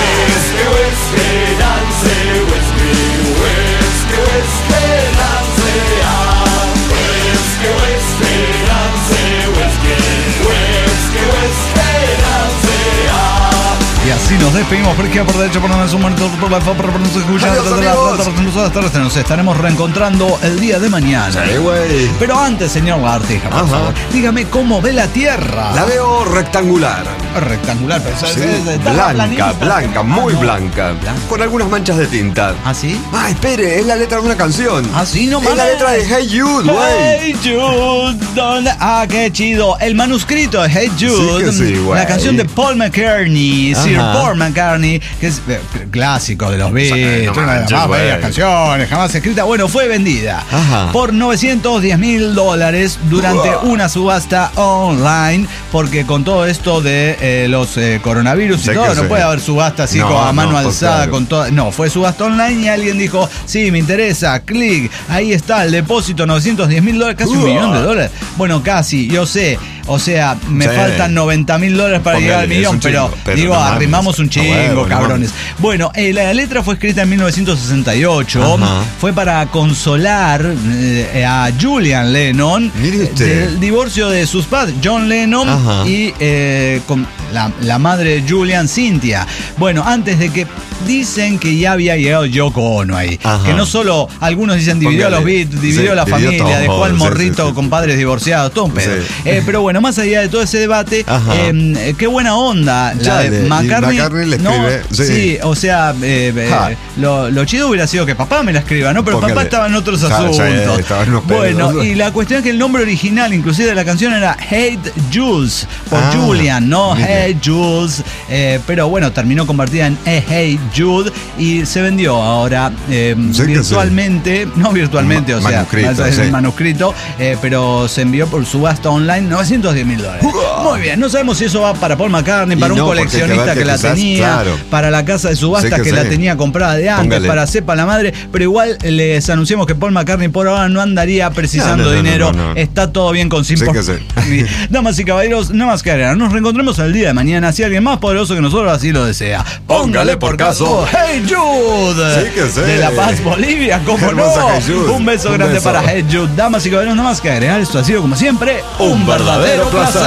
Y así nos despedimos por izquierda, por derecha, por donde es un momento, por la por por no se escucha, Adiós, desde la amigos. planta, por nosotros tardes, nos estaremos reencontrando el día de mañana. Sí, güey. Pero antes, señor Lagartija, por Ajá. favor, dígame cómo ve la Tierra. La veo rectangular. Rectangular, pero Sí, es- es- está blanca, planita. blanca, muy Ah, no. blanca. Blanca. Con algunas manchas de tinta. ¿Ah, sí? Ah, espere, es la letra de una canción. ¿Ah, sí? No Es la mames. letra de Hey Jude, güey. Hey Jude, ¿dónde? Ah, qué chido. El manuscrito de Hey Jude, Sí que sí, güey. la canción de Paul McCartney, Sir Ajá. Paul McCartney, que es eh, clásico de los Beatles, no una de las manches, más güey. bellas canciones jamás escrita. Bueno, fue vendida Ajá. por novecientos diez mil dólares durante Uah. una subasta online, porque con todo esto de eh, los eh, coronavirus Sé y todo, que no sé. puede haber subasta así No, con a mano no, pues alzada, claro. con toda. No, fue subasta online y alguien dijo, sí, me interesa, clic, ahí está el depósito, novecientos diez mil dólares, casi un Uah. millón de dólares. Bueno, casi, yo sé. O sea, me Sí. faltan noventa mil dólares para Póngale, llegar al es millón, un pero, chingo, pero digo, no mames. arrimamos un chingo, Ah, bueno, no cabrones. Bueno, eh, la letra fue escrita en mil novecientos sesenta y ocho. Ajá. Fue para consolar eh, a Julian Lennon Mire eh, usted. del divorcio de sus padres, John Lennon Ajá. y eh, con la, la madre de Julian, Cynthia. Bueno, antes de que dicen que ya había llegado Yoko Ono ahí. Ajá. Que no solo algunos dicen dividió a los Póngale. Beatles, dividió Sí, a la dividió familia, todo, dejó al sí, morrito sí, sí. con padres divorciados, todo un pedo. Sí. Eh, pero bueno, más allá de todo ese debate, Ajá. eh, qué buena onda la Chale, de y McCartney. McCartney le No, escribe, sí. sí, o sea, eh, eh, Ja. lo, lo chido hubiera sido que papá me la escriba, ¿no? Pero Póngale. papá estaba en otros Ja, sí, asuntos. estaba en unos pedos. Bueno, y la cuestión es que el nombre original, inclusive de la canción, era Hate Jules, por Ah, Julian, no mire. Hey Jules. Eh, pero bueno, terminó convertida en Eh, Hey Jude y se vendió ahora eh, Sí que sí. virtualmente, no virtualmente, Ma- o sea, manuscrito, es el sí. manuscrito, eh, pero se envió por subasta online novecientos diez mil dólares. Muy bien, no sabemos si eso va para Paul McCartney, Y para no, un porque hay que coleccionista ver que, que la quizás, tenía, claro. para la casa de subastas Sí que, que la sí. tenía comprada de antes, Póngale. para sepa la madre, pero igual les anunciamos que Paul McCartney por ahora no andaría precisando No, no, no, dinero, no, no. está todo bien con Sí Simple. que sí. Damas y caballeros, nada más que agregar, nos reencontremos el día de mañana si alguien más poderoso que nosotros así lo desea. Póngale por caso. Hey Jude, Sí que sí. de La Paz, Bolivia, como no. Hermosa Hey Jude. Un beso Un grande beso. para Hey Jude. Damas y caballeros, nada más que agregar, esto ha sido como siempre Un verdadero placer.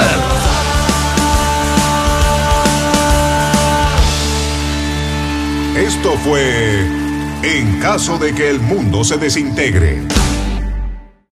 Esto fue En caso de que el mundo se desintegre.